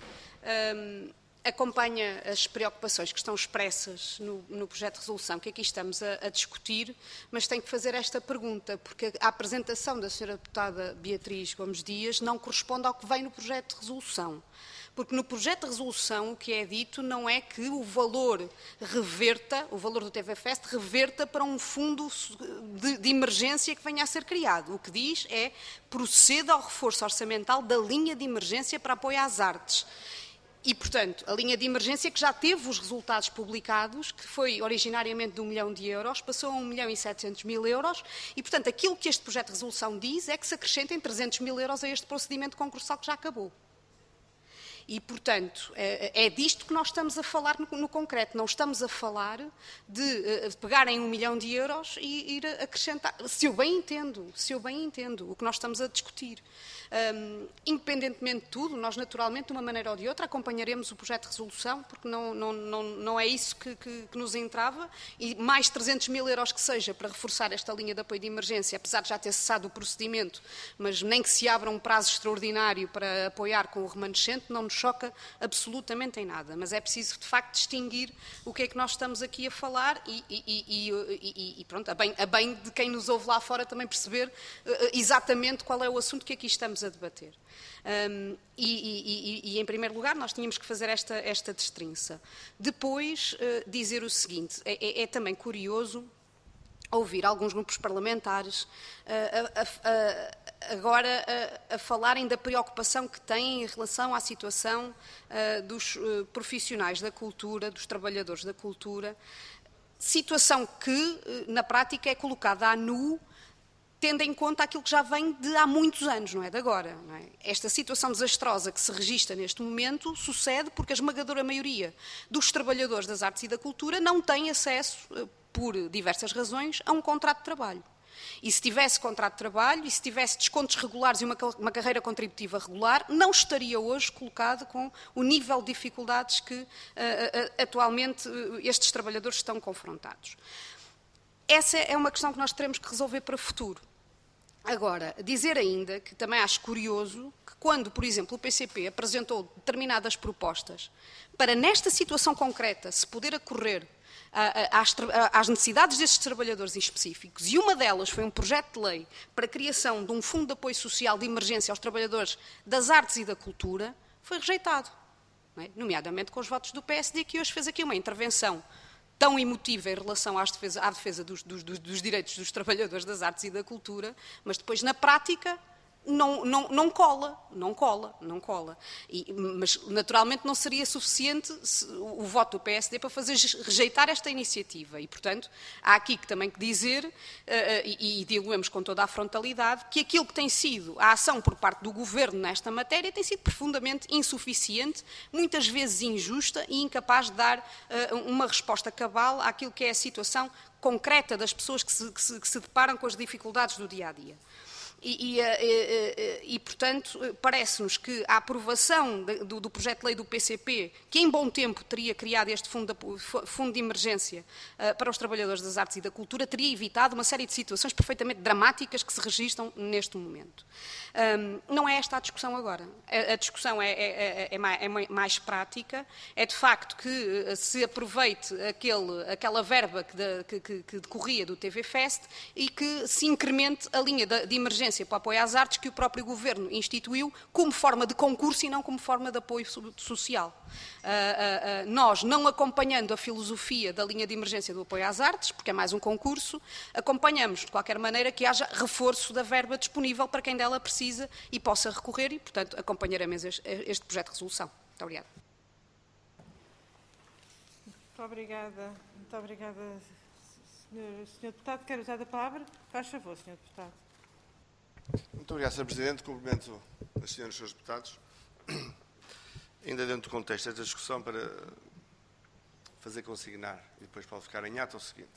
acompanha as preocupações que estão expressas no projeto de resolução que aqui estamos a discutir, mas tenho que fazer esta pergunta, porque a apresentação da Sra. Deputada Beatriz Gomes Dias não corresponde ao que vem no projeto de resolução. Porque no projeto de resolução o que é dito não é que o valor reverta, o valor do TVFest reverta para um fundo de emergência que venha a ser criado. O que diz é proceda ao reforço orçamental da linha de emergência para apoio às artes. E, portanto, a linha de emergência que já teve os resultados publicados, que foi originariamente de 1 milhão de euros, passou a 1.700.000 euros e, portanto, aquilo que este projeto de resolução diz é que se acrescentem 300.000 euros a este procedimento concursal que já acabou. E, portanto, é disto que nós estamos a falar no concreto. Não estamos a falar de pegarem 1 milhão de euros e ir acrescentar. Se eu bem entendo o que nós estamos a discutir. Independentemente de tudo, nós naturalmente, de uma maneira ou de outra, acompanharemos o projeto de resolução, porque não é isso que nos entrava, e mais 300.000 euros que seja para reforçar esta linha de apoio de emergência, apesar de já ter cessado o procedimento, mas nem que se abra um prazo extraordinário para apoiar com o remanescente, não nos choca absolutamente em nada, mas é preciso de facto distinguir o que é que nós estamos aqui a falar e pronto, a bem de quem nos ouve lá fora também perceber exatamente qual é o assunto que aqui estamos a debater. Em primeiro lugar, nós tínhamos que fazer esta destrinça. Depois, dizer o seguinte, é também curioso ouvir alguns grupos parlamentares agora a falarem da preocupação que têm em relação à situação dos profissionais da cultura, dos trabalhadores da cultura, situação que, na prática, é colocada à nu, tendo em conta aquilo que já vem de há muitos anos, não é de agora. Não é? Esta situação desastrosa que se registra neste momento sucede porque a esmagadora maioria dos trabalhadores das artes e da cultura não tem acesso, por diversas razões, a um contrato de trabalho. E se tivesse contrato de trabalho, e se tivesse descontos regulares e uma carreira contributiva regular, não estaria hoje colocado com o nível de dificuldades que atualmente estes trabalhadores estão confrontados. Essa é uma questão que nós teremos que resolver para o futuro. Agora, dizer ainda que também acho curioso que quando, por exemplo, o PCP apresentou determinadas propostas para, nesta situação concreta, se poder ocorrer às necessidades destes trabalhadores específicos, e uma delas foi um projeto de lei para a criação de um fundo de apoio social de emergência aos trabalhadores das artes e da cultura, foi rejeitado, não é? Nomeadamente com os votos do PSD, que hoje fez aqui uma intervenção tão emotiva em relação à defesa dos direitos dos trabalhadores das artes e da cultura, mas depois, na prática, não cola. Mas, naturalmente, não seria suficiente o voto do PSD para fazer rejeitar esta iniciativa. E, portanto, há aqui também que dizer, e digo-nos com toda a frontalidade, que aquilo que tem sido a ação por parte do Governo nesta matéria tem sido profundamente insuficiente, muitas vezes injusta e incapaz de dar uma resposta cabal àquilo que é a situação concreta das pessoas que se deparam com as dificuldades do dia-a-dia. Portanto, parece-nos que a aprovação do projeto de lei do PCP, que em bom tempo teria criado este fundo de emergência para os trabalhadores das artes e da cultura, teria evitado uma série de situações perfeitamente dramáticas que se registram neste momento. Não é esta a discussão agora. A discussão é mais prática. É de facto que se aproveite aquela verba que decorria do TV Fest e que se incremente a linha de emergência para o apoio às artes que o próprio Governo instituiu como forma de concurso e não como forma de apoio social. Nós, não acompanhando a filosofia da linha de emergência do apoio às artes, porque é mais um concurso, acompanhamos, de qualquer maneira, que haja reforço da verba disponível para quem dela precisa e possa recorrer e, portanto, acompanharemos este projeto de resolução. Muito obrigada. Muito obrigada, Sr. Deputado. Quer usar a palavra? Faz favor, Sr. Deputado. Muito obrigado, Sr. Presidente. Cumprimento as senhoras e os senhores deputados. Ainda dentro do contexto desta discussão, para fazer consignar, e depois pode ficar em ato o seguinte.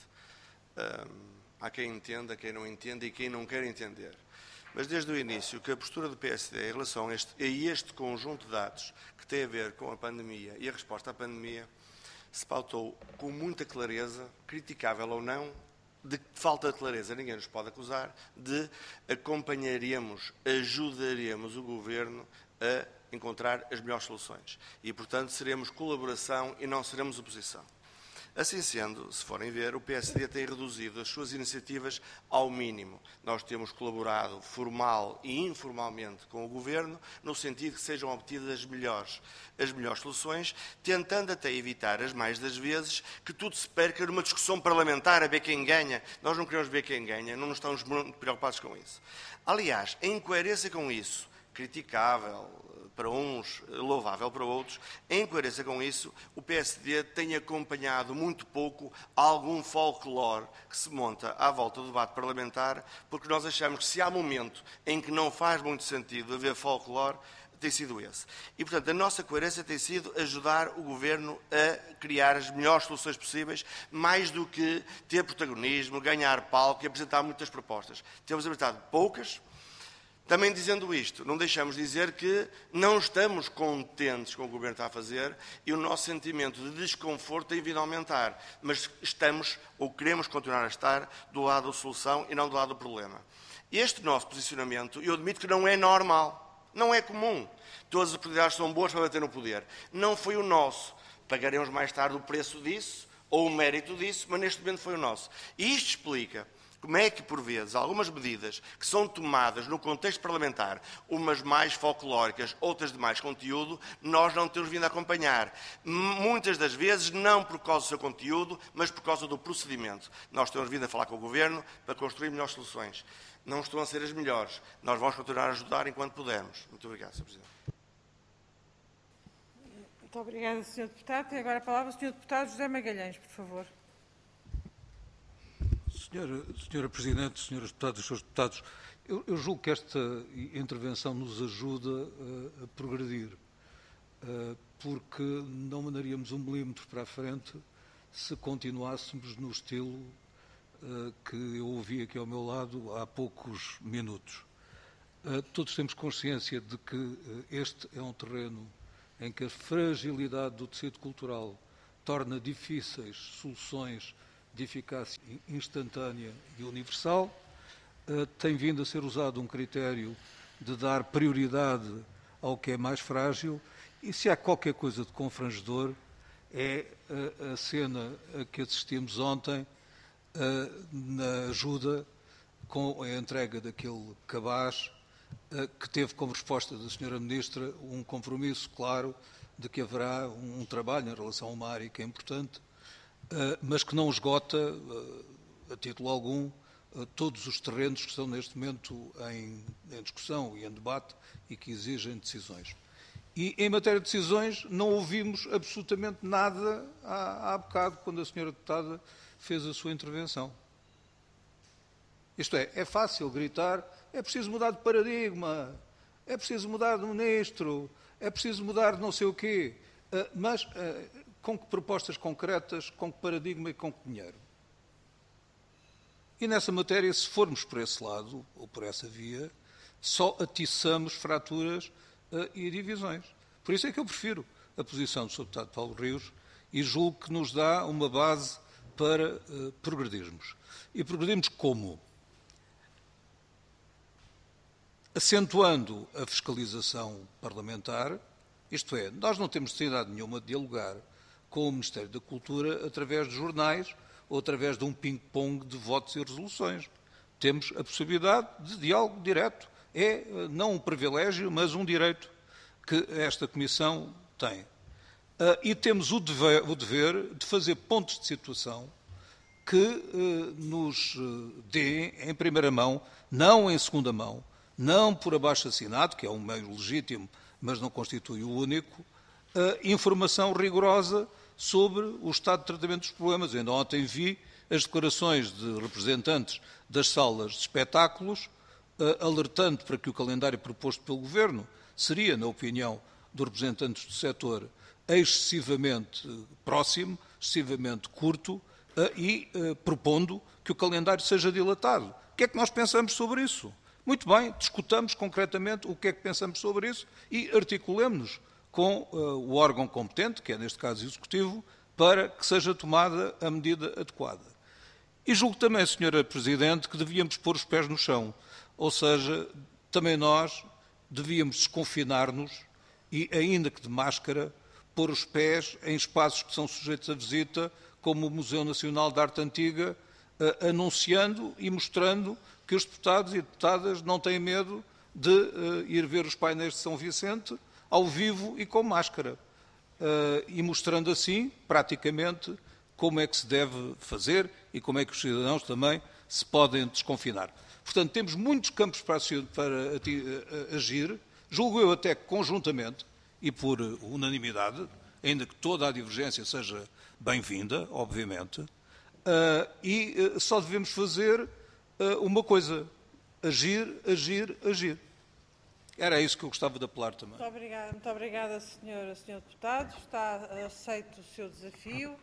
Há quem entenda, quem não entenda e quem não quer entender. Mas desde o início que a postura do PSD em relação a este conjunto de dados que tem a ver com a pandemia e a resposta à pandemia se pautou com muita clareza, criticável ou não, de falta de clareza, ninguém nos pode acusar, de acompanharíamos, ajudaríamos o Governo a encontrar as melhores soluções. E, portanto, seremos colaboração e não seremos oposição. Assim sendo, se forem ver, o PSD tem reduzido as suas iniciativas ao mínimo. Nós temos colaborado formal e informalmente com o Governo, no sentido que sejam obtidas as melhores soluções, tentando até evitar, as mais das vezes, que tudo se perca numa discussão parlamentar a ver quem ganha. Nós não queremos ver quem ganha, não estamos muito preocupados com isso. Aliás, em coerência com isso, criticável para uns, louvável para outros, em coerência com isso, o PSD tem acompanhado muito pouco algum folclore que se monta à volta do debate parlamentar, porque nós achamos que se há momento em que não faz muito sentido haver folclore, tem sido esse. E, portanto, a nossa coerência tem sido ajudar o Governo a criar as melhores soluções possíveis, mais do que ter protagonismo, ganhar palco e apresentar muitas propostas. Temos apresentado poucas. Também dizendo isto, não deixamos de dizer que não estamos contentes com o que o Governo está a fazer e o nosso sentimento de desconforto tem vindo a aumentar, mas estamos ou queremos continuar a estar do lado da solução e não do lado do problema. Este nosso posicionamento, eu admito que não é normal, não é comum. Todas as oportunidades são boas para bater no poder. Não foi o nosso. Pagaremos mais tarde o preço disso ou o mérito disso, mas neste momento foi o nosso. E isto explica como é que, por vezes, algumas medidas que são tomadas no contexto parlamentar, umas mais folclóricas, outras de mais conteúdo, nós não temos vindo a acompanhar. Muitas das vezes, não por causa do seu conteúdo, mas por causa do procedimento. Nós temos vindo a falar com o Governo para construir melhores soluções. Não estão a ser as melhores. Nós vamos continuar a ajudar enquanto pudermos. Muito obrigado, Sr. Presidente. Muito obrigada, Sr. Deputado. Tem agora a palavra o Sr. Deputado José Magalhães, por favor. Senhora Presidente, senhores deputados e senhores deputados, eu julgo que esta intervenção nos ajuda a progredir, porque não mandaríamos um milímetro para a frente se continuássemos no estilo que eu ouvi aqui ao meu lado há poucos minutos. Todos temos consciência de que este é um terreno em que a fragilidade do tecido cultural torna difíceis soluções de eficácia instantânea e universal. Tem vindo a ser usado um critério de dar prioridade ao que é mais frágil, e se há qualquer coisa de confrangedor é a cena a que assistimos ontem na ajuda com a entrega daquele cabaz que teve como resposta da Sra. Ministra um compromisso claro de que haverá um trabalho em relação a uma área que é importante, mas que não esgota, a título algum, todos os terrenos que estão neste momento em discussão e em debate e que exigem decisões. E em matéria de decisões não ouvimos absolutamente nada há bocado, quando a Sra. Deputada fez a sua intervenção. Isto é fácil gritar, é preciso mudar de paradigma, é preciso mudar de ministro, é preciso mudar de não sei o quê, mas com que propostas concretas, com que paradigma e com que dinheiro? E nessa matéria, se formos por esse lado, ou por essa via, só atiçamos fraturas e divisões. Por isso é que eu prefiro a posição do Sr. Deputado Paulo Rios e julgo que nos dá uma base para progredirmos. E progredirmos como? Acentuando a fiscalização parlamentar, isto é, nós não temos necessidade nenhuma de dialogar com o Ministério da Cultura através de jornais ou através de um ping-pong de votos e resoluções. Temos a possibilidade de diálogo direto. É não um privilégio, mas um direito que esta Comissão tem. E temos o dever de fazer pontos de situação que nos dê em primeira mão, não em segunda mão, não por abaixo-assinado, que é um meio legítimo, mas não constitui o único, informação rigorosa sobre o estado de tratamento dos problemas. Eu ainda ontem vi as declarações de representantes das salas de espetáculos, alertando para que o calendário proposto pelo Governo seria, na opinião dos representantes do setor, excessivamente próximo, excessivamente curto, e propondo que o calendário seja dilatado. O que é que nós pensamos sobre isso? Muito bem, discutamos concretamente o que é que pensamos sobre isso e articulemos-nos com o órgão competente, que é neste caso o Executivo, para que seja tomada a medida adequada. E julgo também, Sra. Presidente, que devíamos pôr os pés no chão, ou seja, também nós devíamos desconfinar-nos e, ainda que de máscara, pôr os pés em espaços que são sujeitos a visita, como o Museu Nacional de Arte Antiga, anunciando e mostrando que os deputados e deputadas não têm medo de ir ver os painéis de São Vicente ao vivo e com máscara. E mostrando assim, praticamente, como é que se deve fazer e como é que os cidadãos também se podem desconfinar. Portanto, temos muitos campos para agir, julgo eu até conjuntamente e por unanimidade, ainda que toda a divergência seja bem-vinda, obviamente, e só devemos fazer uma coisa: agir, agir, agir. Era isso que eu gostava de apelar também. Muito obrigada, Sr. Deputado. Está aceito o seu desafio.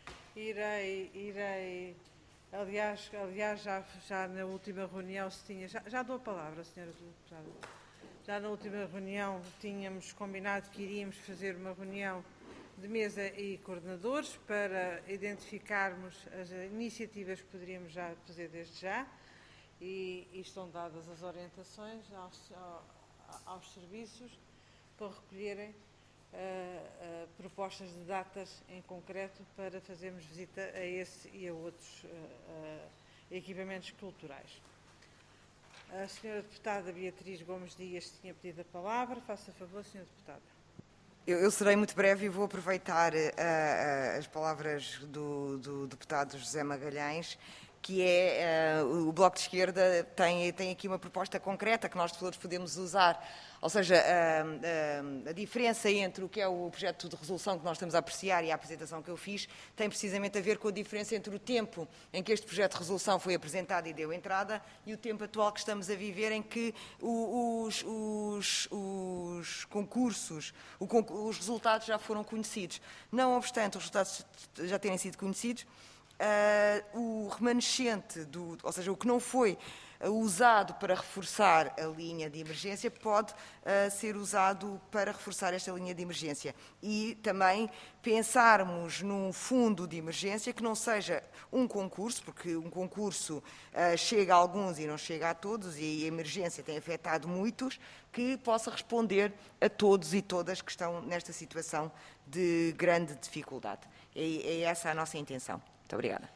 Irei aliás, já na última reunião se tinha... Já dou a palavra, Sra. Deputada. Já na última reunião tínhamos combinado que iríamos fazer uma reunião de mesa e coordenadores para identificarmos as iniciativas que poderíamos já fazer desde já e estão dadas as orientações aos serviços para recolherem propostas de datas em concreto para fazermos visita a esse e a outros equipamentos culturais. A Sra. Deputada Beatriz Gomes Dias tinha pedido a palavra. Faça favor, Sra. Deputada. Eu serei muito breve e vou aproveitar as palavras do deputado José Magalhães, que é o Bloco de Esquerda tem aqui uma proposta concreta que nós todos podemos usar. Ou seja, a diferença entre o que é o projeto de resolução que nós estamos a apreciar e a apresentação que eu fiz tem precisamente a ver com a diferença entre o tempo em que este projeto de resolução foi apresentado e deu entrada e o tempo atual que estamos a viver, em que os concursos, os resultados já foram conhecidos. Não obstante os resultados já terem sido conhecidos, o remanescente, ou seja, o que não foi usado para reforçar a linha de emergência pode ser usado para reforçar esta linha de emergência. E também pensarmos num fundo de emergência que não seja um concurso, porque um concurso chega a alguns e não chega a todos, e a emergência tem afetado muitos, que possa responder a todos e todas que estão nesta situação de grande dificuldade. É essa a nossa intenção. Muito obrigada.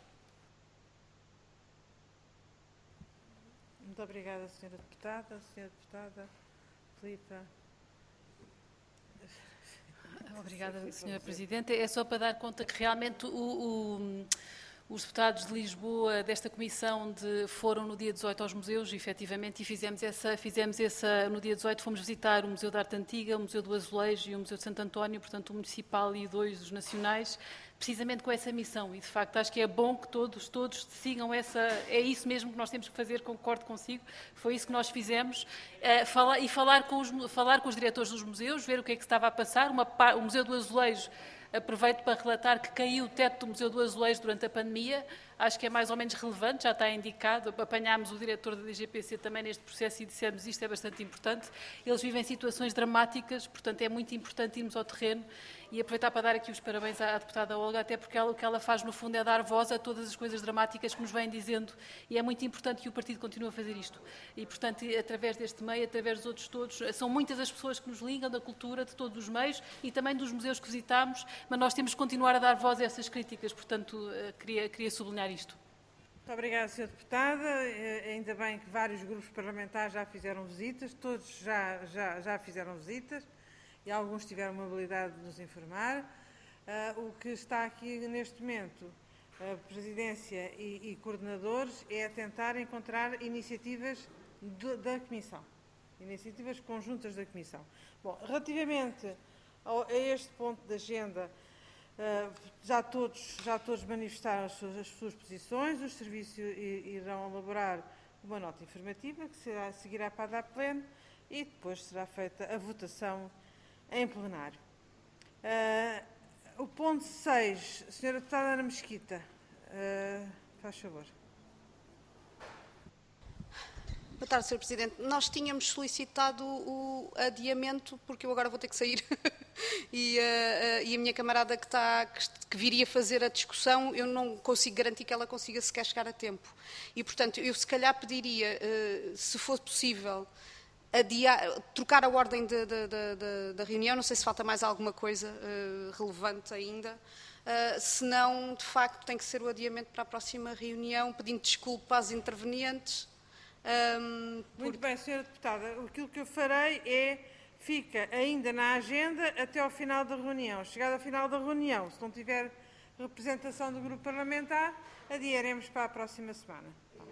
Muito obrigada, Sra. Deputada. Sra. Deputada Filipa. Obrigada, Sra. Presidente. É só para dar conta que realmente os deputados de Lisboa desta comissão foram no dia 18 aos museus, efetivamente, e fizemos essa no dia 18 fomos visitar o Museu da Arte Antiga, o Museu do Azulejo e o Museu de Santo António, portanto o municipal e 2 dos nacionais, precisamente com essa missão. E de facto acho que é bom que todos sigam é isso mesmo que nós temos que fazer, concordo consigo, foi isso que nós fizemos, falar com os diretores dos museus, ver o que é que estava a passar. O Museu do Azulejo, aproveito para relatar que caiu o teto do Museu do Azulejo durante a pandemia, acho que é mais ou menos relevante, já está indicado, apanhámos o diretor da DGPC também neste processo e dissemos isto é bastante importante. Eles vivem situações dramáticas, portanto é muito importante irmos ao terreno e aproveitar para dar aqui os parabéns à deputada Olga, até porque o que ela faz no fundo é dar voz a todas as coisas dramáticas que nos vêm dizendo e é muito importante que o partido continue a fazer isto. E portanto, através deste meio, através dos outros todos, são muitas as pessoas que nos ligam da cultura, de todos os meios e também dos museus que visitamos, mas nós temos que continuar a dar voz a essas críticas, portanto queria sublinhar isto. Muito obrigada, Sra. Deputada. Ainda bem que vários grupos parlamentares já fizeram visitas, todos já fizeram visitas e alguns tiveram a habilidade de nos informar. O que está aqui neste momento, a Presidência e coordenadores, é tentar encontrar iniciativas da Comissão, iniciativas conjuntas da Comissão. Bom, relativamente a este ponto da agenda, já todos manifestaram as suas posições. Os serviços irão elaborar uma nota informativa que seguirá para dar pleno e depois será feita a votação em plenário. O ponto 6, Sra. Deputada Ana Mesquita, faz favor. Boa tarde, Sr. Presidente. Nós tínhamos solicitado o adiamento, porque eu agora vou ter que sair, e a minha camarada que viria fazer a discussão, eu não consigo garantir que ela consiga sequer chegar a tempo. E, portanto, eu se calhar pediria, se for possível, trocar a ordem da reunião, não sei se falta mais alguma coisa relevante ainda, se não, de facto, tem que ser o adiamento para a próxima reunião, pedindo desculpa às intervenientes. Muito bem, Sra. Deputada, aquilo que eu farei fica ainda na agenda até ao final da reunião. Chegado ao final da reunião, se não tiver representação do grupo parlamentar, adiaremos para a próxima semana.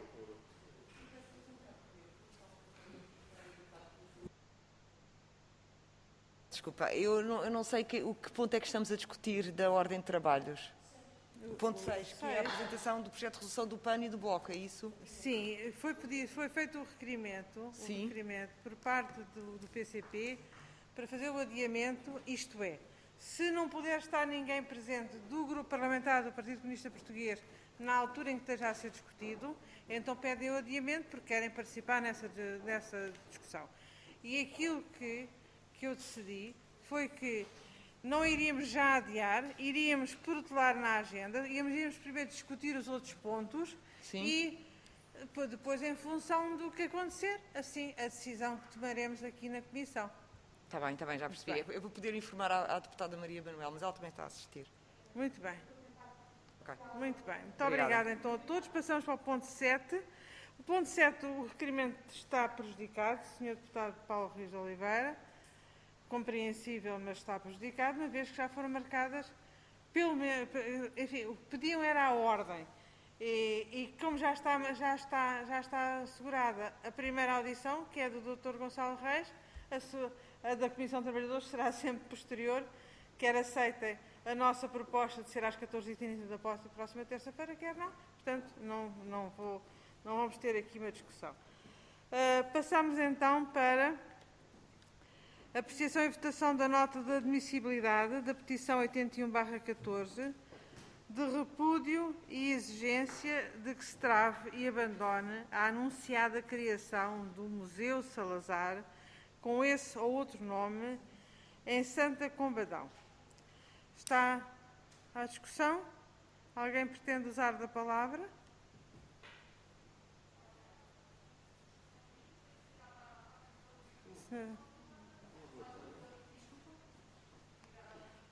Desculpa, eu não sei o que ponto é que estamos a discutir da ordem de trabalhos. Ponto 6, que é a apresentação do projeto de resolução do PAN e do Bloco, é isso? Sim, foi feito o requerimento por parte do PCP para fazer o adiamento, isto é, se não puder estar ninguém presente do grupo parlamentar do Partido Comunista Português na altura em que esteja a ser discutido, então pedem o adiamento porque querem participar nessa discussão. E aquilo que eu decidi foi que não iríamos já adiar, iríamos protelar na agenda, iríamos primeiro discutir os outros pontos. Sim. E depois, em função do que acontecer, assim, a decisão que tomaremos aqui na Comissão. Está bem, já percebi. Eu vou poder informar à deputada Maria Manuel, mas ela também está a assistir. Muito bem. Okay. Muito bem. Muito obrigada então a todos. Passamos para o ponto 7. O ponto 7, o requerimento está prejudicado, Sr. Deputado Paulo Rios de Oliveira. Compreensível, mas está prejudicado, uma vez que já foram marcadas, enfim, o que pediam era a ordem. E como já está assegurada a primeira audição, que é do Dr. Gonçalo Reis, a da Comissão de Trabalhadores será sempre posterior, quer aceitem a nossa proposta de ser às 14h30 da próxima terça-feira, quer não. Portanto, não vamos ter aqui uma discussão. Passamos então para apreciação e votação da nota de admissibilidade da petição 81/14, de repúdio e exigência de que se trave e abandone a anunciada criação do Museu Salazar, com esse ou outro nome, em Santa Combadão. Está à discussão? Alguém pretende usar da palavra?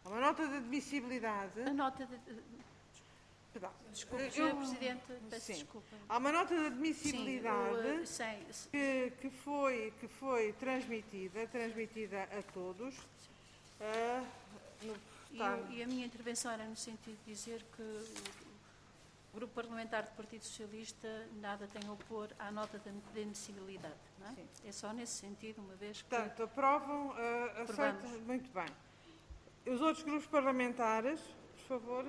Há uma nota de admissibilidade. A nota de... Perdão. Desculpe, Sra. Presidente, peço Sim. desculpa. Há uma nota de admissibilidade Sim, que foi transmitida a todos. E a minha intervenção era no sentido de dizer que o Grupo Parlamentar do Partido Socialista nada tem a opor à nota de admissibilidade. Não é? É só nesse sentido, uma vez que... Portanto, aprovam, aceitam, muito bem. Os outros grupos parlamentares, por favor.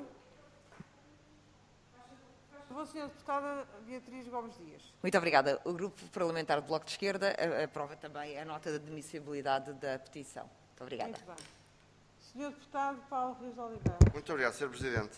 Vou, Sra. Deputada Beatriz Gomes Dias. Muito obrigada. O Grupo Parlamentar do Bloco de Esquerda aprova também a nota de admissibilidade da petição. Muito obrigada. Muito bem. Sr. Deputado Paulo Rios Oliveira. Muito obrigado, Sr. Presidente.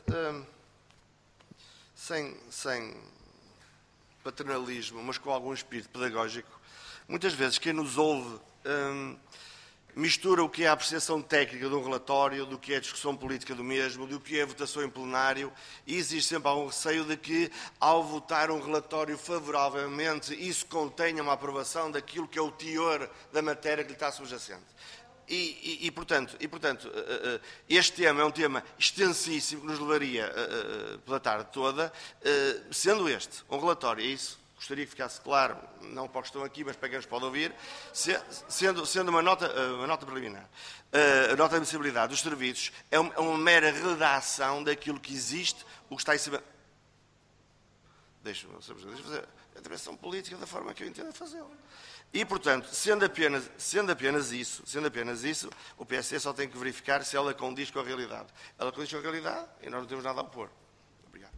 Sem paternalismo, mas com algum espírito pedagógico, muitas vezes quem nos ouve mistura o que é a apreciação técnica de um relatório, do que é a discussão política do mesmo, do que é a votação em plenário, e existe sempre algum receio de que, ao votar um relatório favoravelmente, isso contenha uma aprovação daquilo que é o teor da matéria que lhe está subjacente. Portanto, este tema é um tema extensíssimo que nos levaria pela tarde toda, sendo este um relatório, é isso. Gostaria que ficasse claro, não para os que estão aqui, mas para quem nos pode ouvir, sendo uma nota preliminar. A nota de admissibilidade dos serviços é uma mera redação daquilo que existe, o que está em cima. Deixa-me fazer a intervenção política da forma que eu entendo fazê-la. E, portanto, sendo apenas isso, o PSD só tem que verificar se ela condiz com a realidade. Ela condiz com a realidade e nós não temos nada a opor. Obrigado.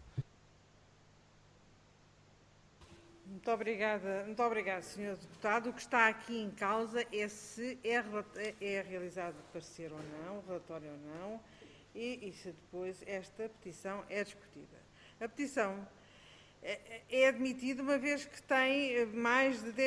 Muito obrigada, Sr. Deputado. O que está aqui em causa é se é realizado parecer ou não, relatório ou não, e se depois esta petição é discutida. A petição é admitida uma vez que tem mais de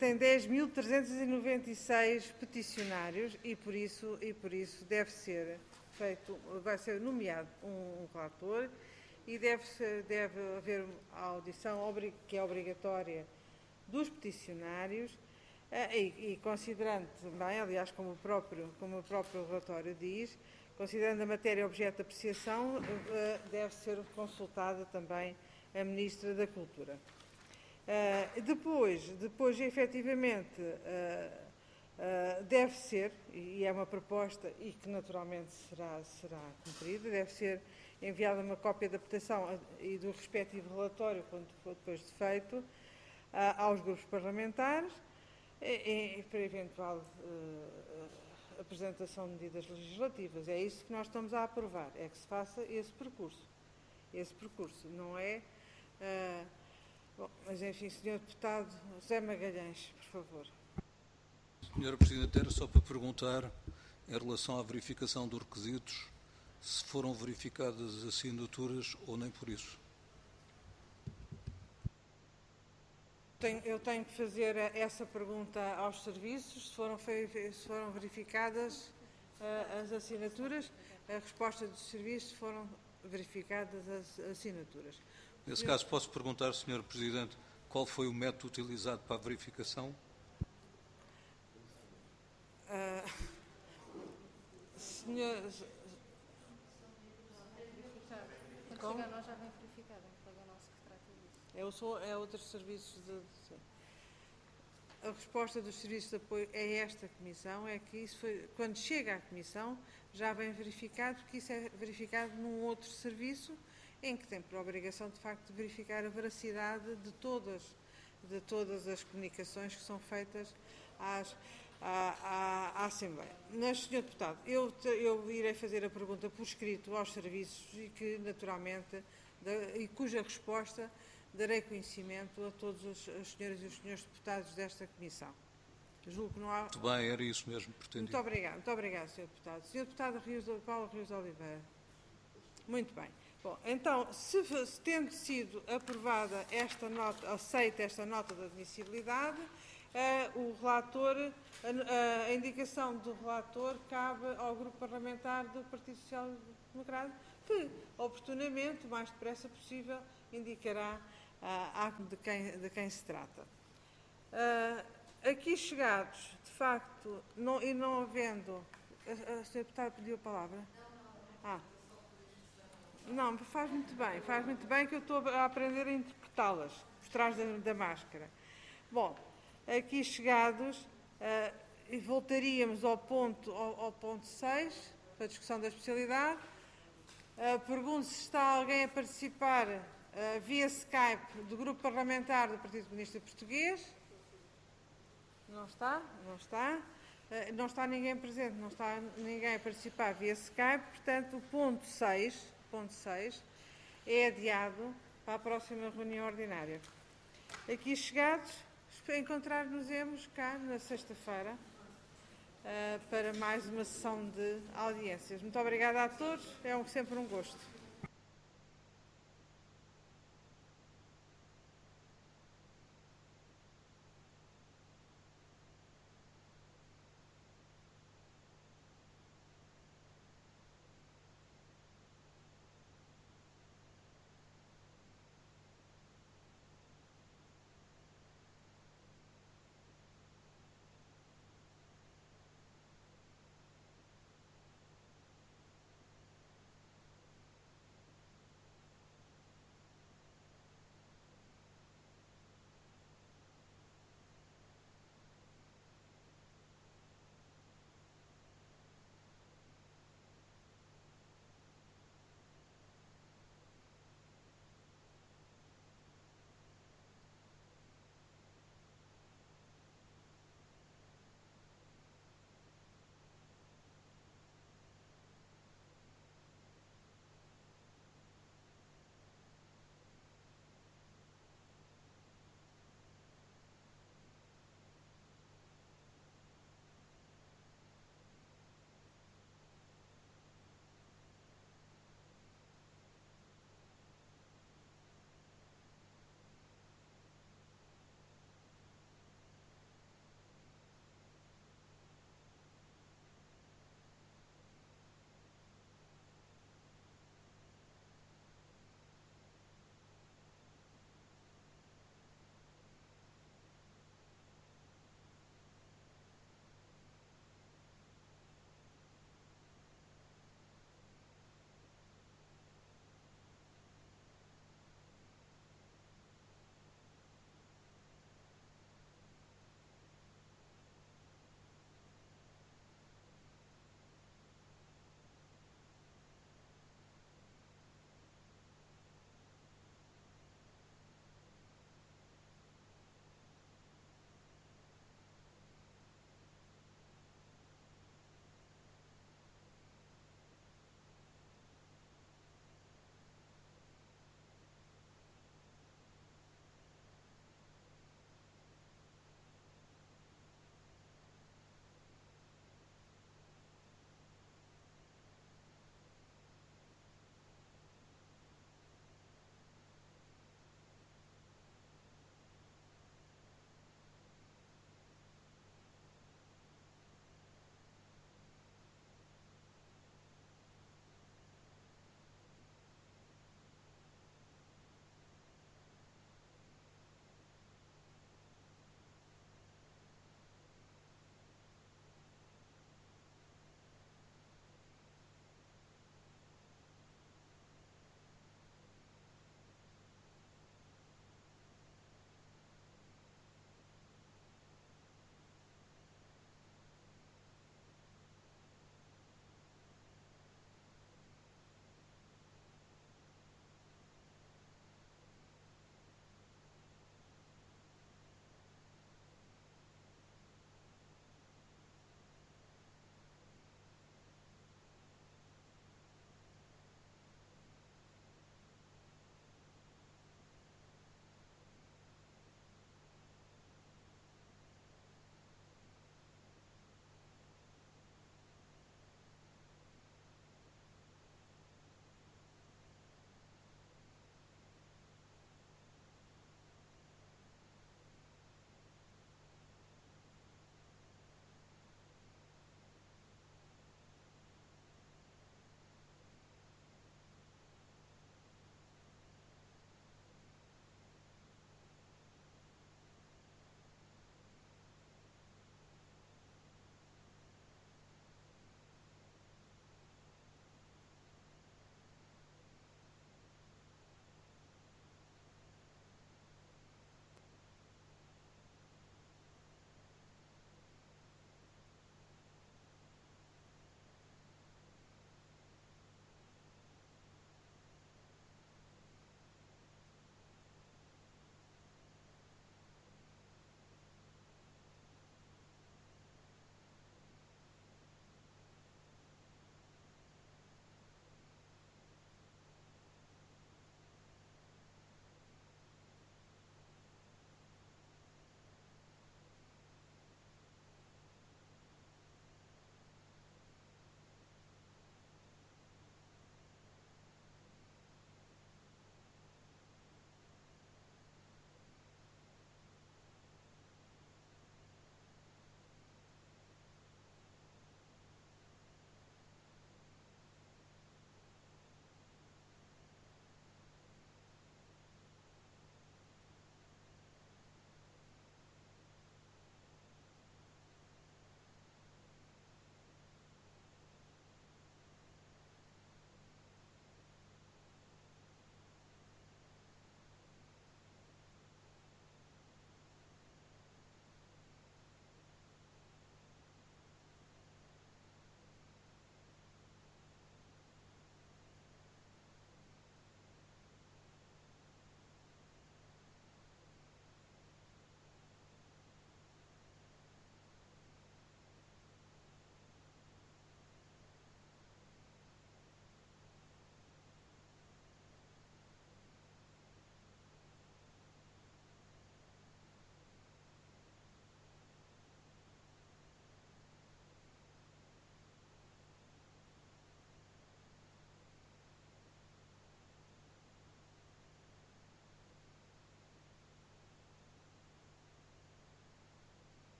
10.396 peticionários e por isso deve ser vai ser nomeado um relator e deve haver a audição que é obrigatória dos peticionários e considerando também, aliás, como o próprio relatório diz, considerando a matéria objeto de apreciação, deve ser consultada também a Ministra da Cultura. Depois efetivamente, deve ser, e é uma proposta e que naturalmente será cumprida, deve ser enviada uma cópia da petição e do respectivo relatório, quando for depois de feito, aos grupos parlamentares, e para eventual apresentação de medidas legislativas. É isso que nós estamos a aprovar, é que se faça esse percurso. Não é... bom, mas enfim, Sr. Deputado José Magalhães, por favor. Sra. Presidente, era só para perguntar, em relação à verificação dos requisitos, se foram verificadas as assinaturas ou nem por isso. Eu tenho que fazer essa pergunta aos serviços, se foram verificadas as assinaturas. A resposta dos serviços foram verificadas as assinaturas. Nesse caso, posso perguntar, Sr. Presidente, qual foi o método utilizado para a verificação? Quando chegar a nós já vem verificado, é o nosso que trata disso. É outros serviços A resposta dos serviços de apoio a esta comissão é que isso foi, quando chega à comissão, já vem verificado, porque isso é verificado num outro serviço, em que tem por obrigação, de facto, de verificar a veracidade de todas as comunicações que são feitas à Assembleia. Mas, Sr. Deputado, eu irei fazer a pergunta por escrito aos serviços e que, naturalmente, e cuja resposta darei conhecimento a todas as senhoras e os senhores deputados desta comissão. Julgo que não há... Muito bem, era isso mesmo que pretendia. Muito obrigado, Sr. Deputado. Sr. Deputado Paulo Rios Oliveira. Muito bem. Bom, então, se tendo sido aprovada aceita esta nota de admissibilidade, o relator, a indicação do relator cabe ao Grupo Parlamentar do Partido Social Democrático, que, oportunamente, o mais depressa possível, indicará de quem se trata. Aqui chegados, de facto, e não havendo... A Sra. Deputada pediu a palavra? Não, faz muito bem que eu estou a aprender a interpretá-las por trás da máscara. Bom, aqui chegados, voltaríamos ao ponto 6, para a discussão da especialidade. Pergunto se está alguém a participar via Skype do Grupo Parlamentar do Partido Comunista Português. Não está? Não está. Não está ninguém presente, não está ninguém a participar via Skype, portanto o ponto 6 é adiado para a próxima reunião ordinária. Aqui chegados, encontrar-nos-emos cá na sexta-feira para mais uma sessão de audiências. Muito obrigada a todos, é sempre um gosto.